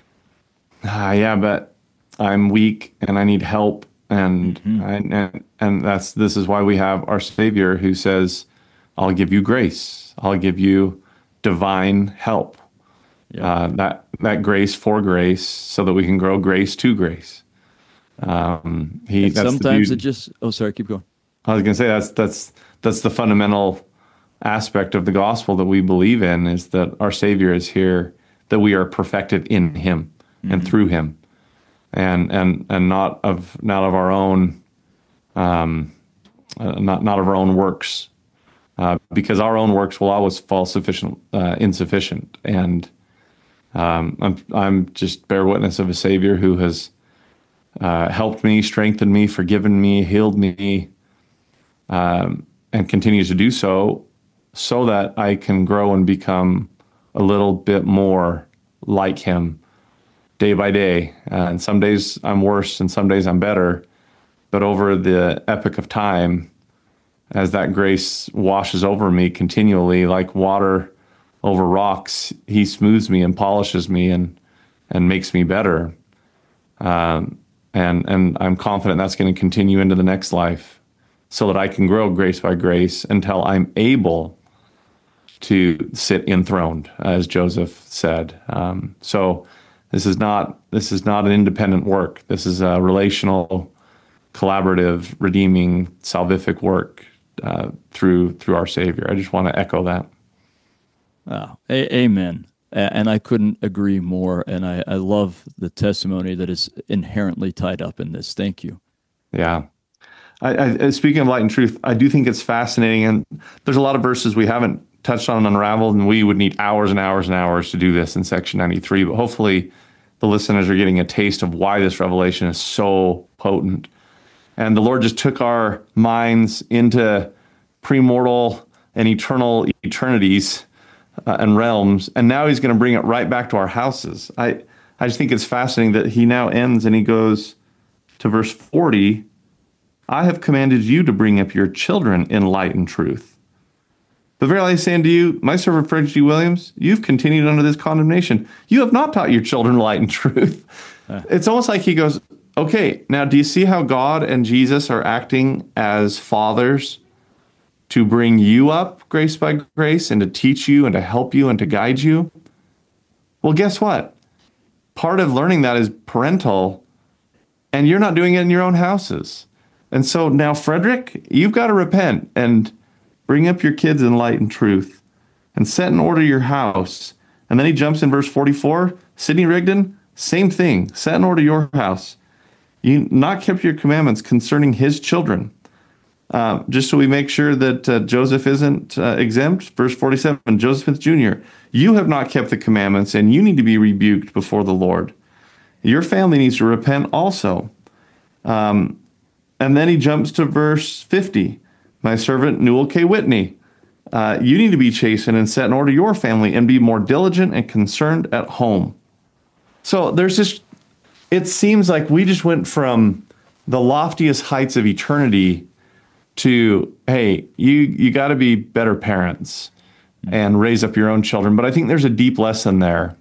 but I'm weak and I need help. And this is why we have our Savior who says, I'll give you grace. I'll give you divine help. That grace for grace, so that we can grow grace to grace. Sometimes it just. Oh, sorry. Keep going. I was going to say that's the fundamental aspect of the gospel that we believe in, is that our Savior is here, that we are perfected in Him and through Him, and not of our own, not of our own works, because our own works will always fall insufficient. And I'm just bear witness of a Savior who has helped me, strengthened me, forgiven me, healed me, and continues to do so that I can grow and become a little bit more like Him day by day. And some days I'm worse and some days I'm better. But over the epoch of time, as that grace washes over me continually like water over rocks, He smooths me and polishes me and makes me better. And I'm confident that's going to continue into the next life, so that I can grow grace by grace until I'm able to sit enthroned, as Joseph said. So this is not an independent work. This is a relational collaborative, redeeming, salvific work through our Savior. I just want to echo that. Wow. Amen. And I couldn't agree more. And I love the testimony that is inherently tied up in this. Thank you. Yeah. Speaking of light and truth, I do think it's fascinating. And there's a lot of verses we haven't touched on and unraveled, and we would need hours and hours and hours to do this in section 93. But hopefully the listeners are getting a taste of why this revelation is so potent. And the Lord just took our minds into premortal and eternal eternities and realms, and now he's going to bring it right back to our houses. I just think it's fascinating that he now ends and he goes to verse 40, I have commanded you to bring up your children in light and truth. But verily I say unto you, my servant Frederick G. Williams, you've continued under this condemnation. You have not taught your children light and truth. It's almost like he goes, okay, now do you see how God and Jesus are acting as fathers to bring you up grace by grace and to teach you and to help you and to guide you? Well, guess what? Part of learning that is parental, and you're not doing it in your own houses. And so now, Frederick, you've got to repent and bring up your kids in light and truth and set in order your house. And then he jumps in verse 44, Sidney Rigdon, same thing, set in order your house. You not kept your commandments concerning his children. Just so we make sure that Joseph isn't exempt. Verse 47, Joseph Smith Jr., you have not kept the commandments, and you need to be rebuked before the Lord. Your family needs to repent also. And then he jumps to verse 50, my servant Newell K. Whitney, you need to be chastened and set in order your family and be more diligent and concerned at home. So there's this, it seems like we just went from the loftiest heights of eternity to, hey, you got to be better parents and raise up your own children. But I think there's a deep lesson there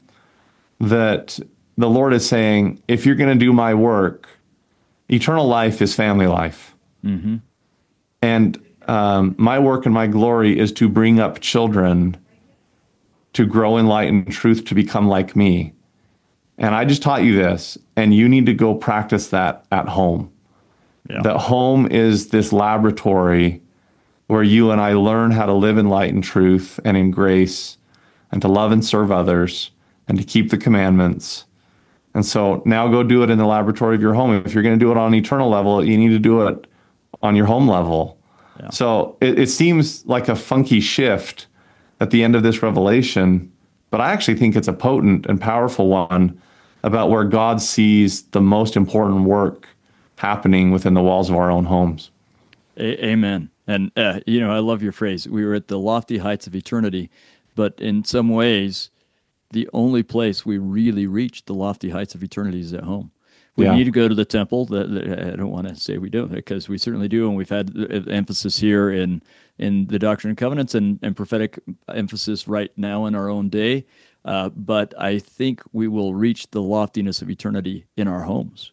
that the Lord is saying, if you're going to do my work, eternal life is family life. Mm-hmm. And my work and my glory is to bring up children to grow in light and truth, to become like me. And I just taught you this, and you need to go practice that at home. Yeah. That home is this laboratory where you and I learn how to live in light and truth and in grace and to love and serve others and to keep the commandments. And so now go do it in the laboratory of your home. If you're going to do it on an eternal level, you need to do it on your home level. Yeah. So it seems like a funky shift at the end of this revelation, but I actually think it's a potent and powerful one about where God sees the most important work happening within the walls of our own homes. Amen. And, I love your phrase. We were at the lofty heights of eternity, but in some ways, the only place we really reach the lofty heights of eternity is at home. We need to go to the temple. I don't want to say we don't, because we certainly do, and we've had emphasis here in the Doctrine and Covenants and prophetic emphasis right now in our own day. But I think we will reach the loftiness of eternity in our homes.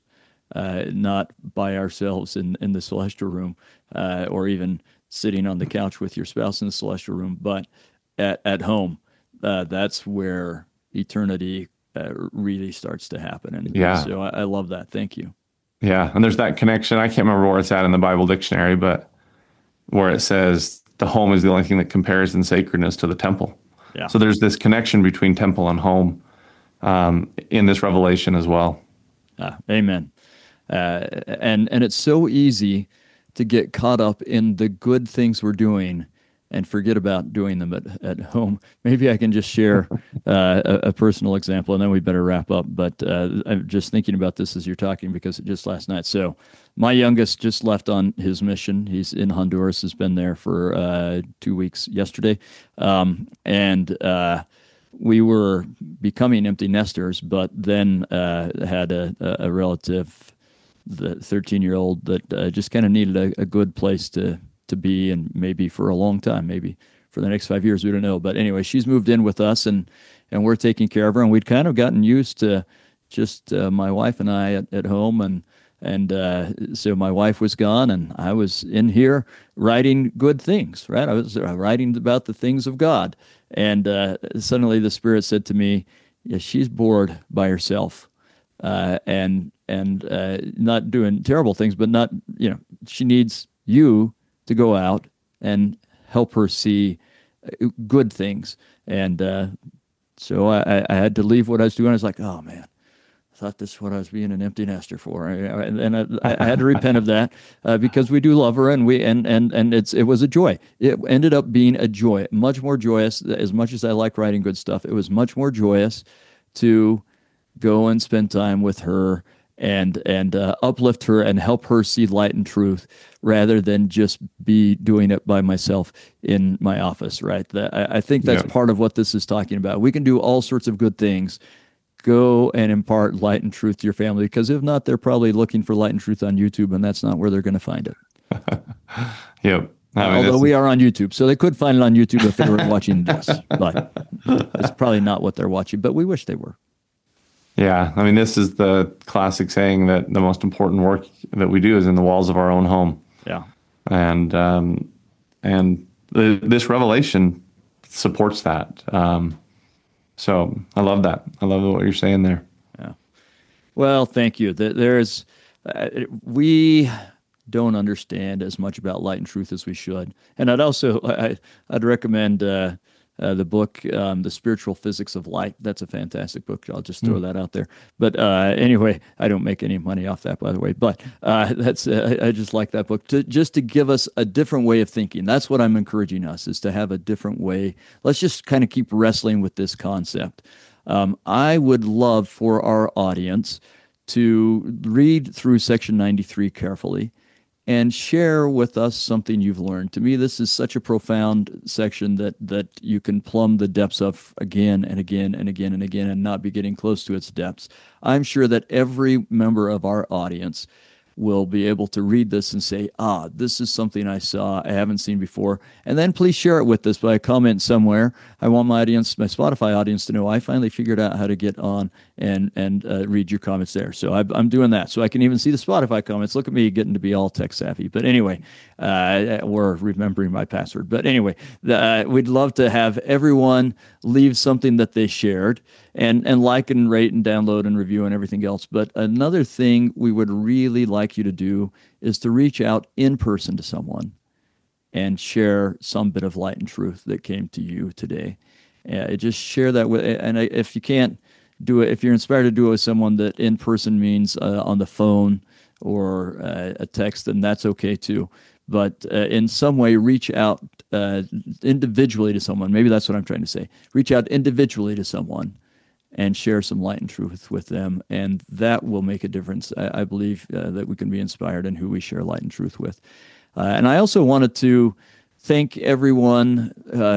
Not by ourselves in the celestial room, or even sitting on the couch with your spouse in the celestial room, but at home. That's where eternity really starts to happen. And so I love that. Thank you. Yeah, and there's that connection. I can't remember where it's at in the Bible dictionary, but where it says the home is the only thing that compares in sacredness to the temple. Yeah. So there's this connection between temple and home in this revelation as well. Amen. And it's so easy to get caught up in the good things we're doing and forget about doing them at home. Maybe I can just share a personal example, and then we better wrap up. But I'm just thinking about this as you're talking, because just last night. So my youngest just left on his mission. He's in Honduras, has been there for 2 weeks yesterday. And we were becoming empty nesters, but then had a relative, the 13-year-old, that just kind of needed a good place to be, and maybe for a long time, maybe for the next 5 years, we don't know. But anyway, she's moved in with us, and we're taking care of her. And we'd kind of gotten used to just my wife and I at home, and so my wife was gone, and I was in here writing good things, right? I was writing about the things of God, and suddenly the Spirit said to me, "Yeah, she's bored by herself, and not doing terrible things, but not, she needs you to go out and help her see good things. And so I had to leave what I was doing. I was like, oh man, I thought this is what I was being an empty nester for. And I had to repent of that because we do love her, and it was a joy. It ended up being a joy, much more joyous. As much as I like writing good stuff, it was much more joyous to go and spend time with her and uplift her and help her see light and truth, rather than just be doing it by myself in my office, right? I think that's part of what this is talking about. We can do all sorts of good things. Go and impart light and truth to your family, because if not, they're probably looking for light and truth on YouTube, and that's not where they're going to find it. Yep. Although we are on YouTube, so they could find it on YouTube if they were watching this, but it's probably not what they're watching, but we wish they were. Yeah, I mean, this is the classic saying that the most important work that we do is in the walls of our own home. Yeah, and this revelation supports that. So I love that. I love what you're saying there. Yeah. Well, thank you. We don't understand as much about light and truth as we should, and I'd recommend the book, The Spiritual Physics of Light. That's a fantastic book. I'll just throw that out there. But anyway, I don't make any money off that, by the way. But I just like that book just to give us a different way of thinking. That's what I'm encouraging us, is to have a different way. Let's just kind of keep wrestling with this concept. I would love for our audience to read through section 93 carefully and share with us something you've learned. To me, this is such a profound section that you can plumb the depths of again and again and again and again and not be getting close to its depths. I'm sure that every member of our audience will be able to read this and say, this is something I saw I haven't seen before. And then please share it with us by a comment somewhere. I want my Spotify audience to know I finally figured out how to get on and read your comments there. So I'm doing that. So I can even see the Spotify comments. Look at me getting to be all tech savvy. But anyway, or remembering my password. But anyway, we'd love to have everyone leave something that they shared and like and rate and download and review and everything else. But another thing we would really like you to do is to reach out in person to someone and share some bit of light and truth that came to you today. Just share that with, and if you can't do it, if you're inspired to do it with someone that in person means on the phone or a text, then that's okay too. But in some way, reach out individually to someone. Maybe that's what I'm trying to say. Reach out individually to someone and share some light and truth with them, and that will make a difference. I believe that we can be inspired in who we share light and truth with. And I also wanted to thank everyone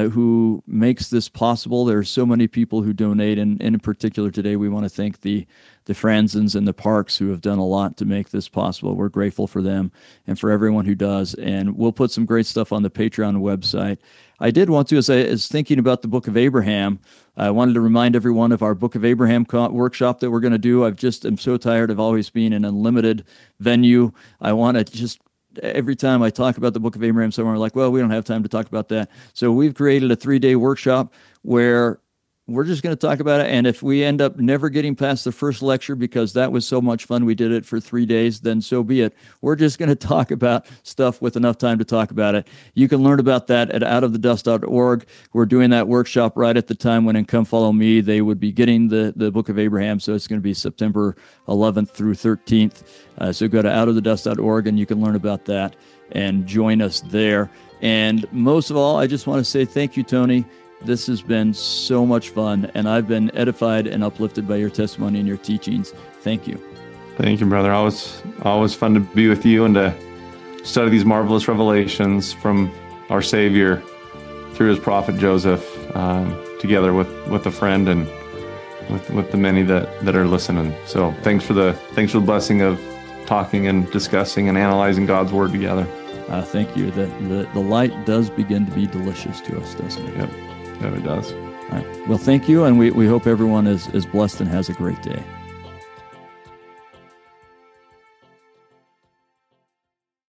who makes this possible. There are so many people who donate, and in particular today, we want to thank the Franzens and the Parks who have done a lot to make this possible. We're grateful for them and for everyone who does, and we'll put some great stuff on the Patreon website. I did want to, as I was thinking about the Book of Abraham, I wanted to remind everyone of our Book of Abraham workshop that we're going to do. I'm so tired of always being an unlimited venue. I want to just, every time I talk about the Book of Abraham somewhere, I'm like, well, we don't have time to talk about that. So we've created a 3-day workshop where we're just going to talk about it. And if we end up never getting past the first lecture because that was so much fun, we did it for 3 days, then so be it. We're just going to talk about stuff with enough time to talk about it. You can learn about that at outofthedust.org. We're doing that workshop right at the time when in Come Follow Me, they would be getting the Book of Abraham. So it's going to be September 11th through 13th. So go to outofthedust.org and you can learn about that and join us there. And most of all, I just want to say thank you, Tony. This has been so much fun, and I've been edified and uplifted by your testimony and your teachings. Thank you. Thank you, brother. Always fun to be with you and to study these marvelous revelations from our Savior through his prophet Joseph, together with a friend and with the many that are listening. So thanks for the blessing of talking and discussing and analyzing God's word together. Thank you. The light does begin to be delicious to us, doesn't it? Yep. Yeah, it does. All right. Well, thank you, and we hope everyone is blessed and has a great day.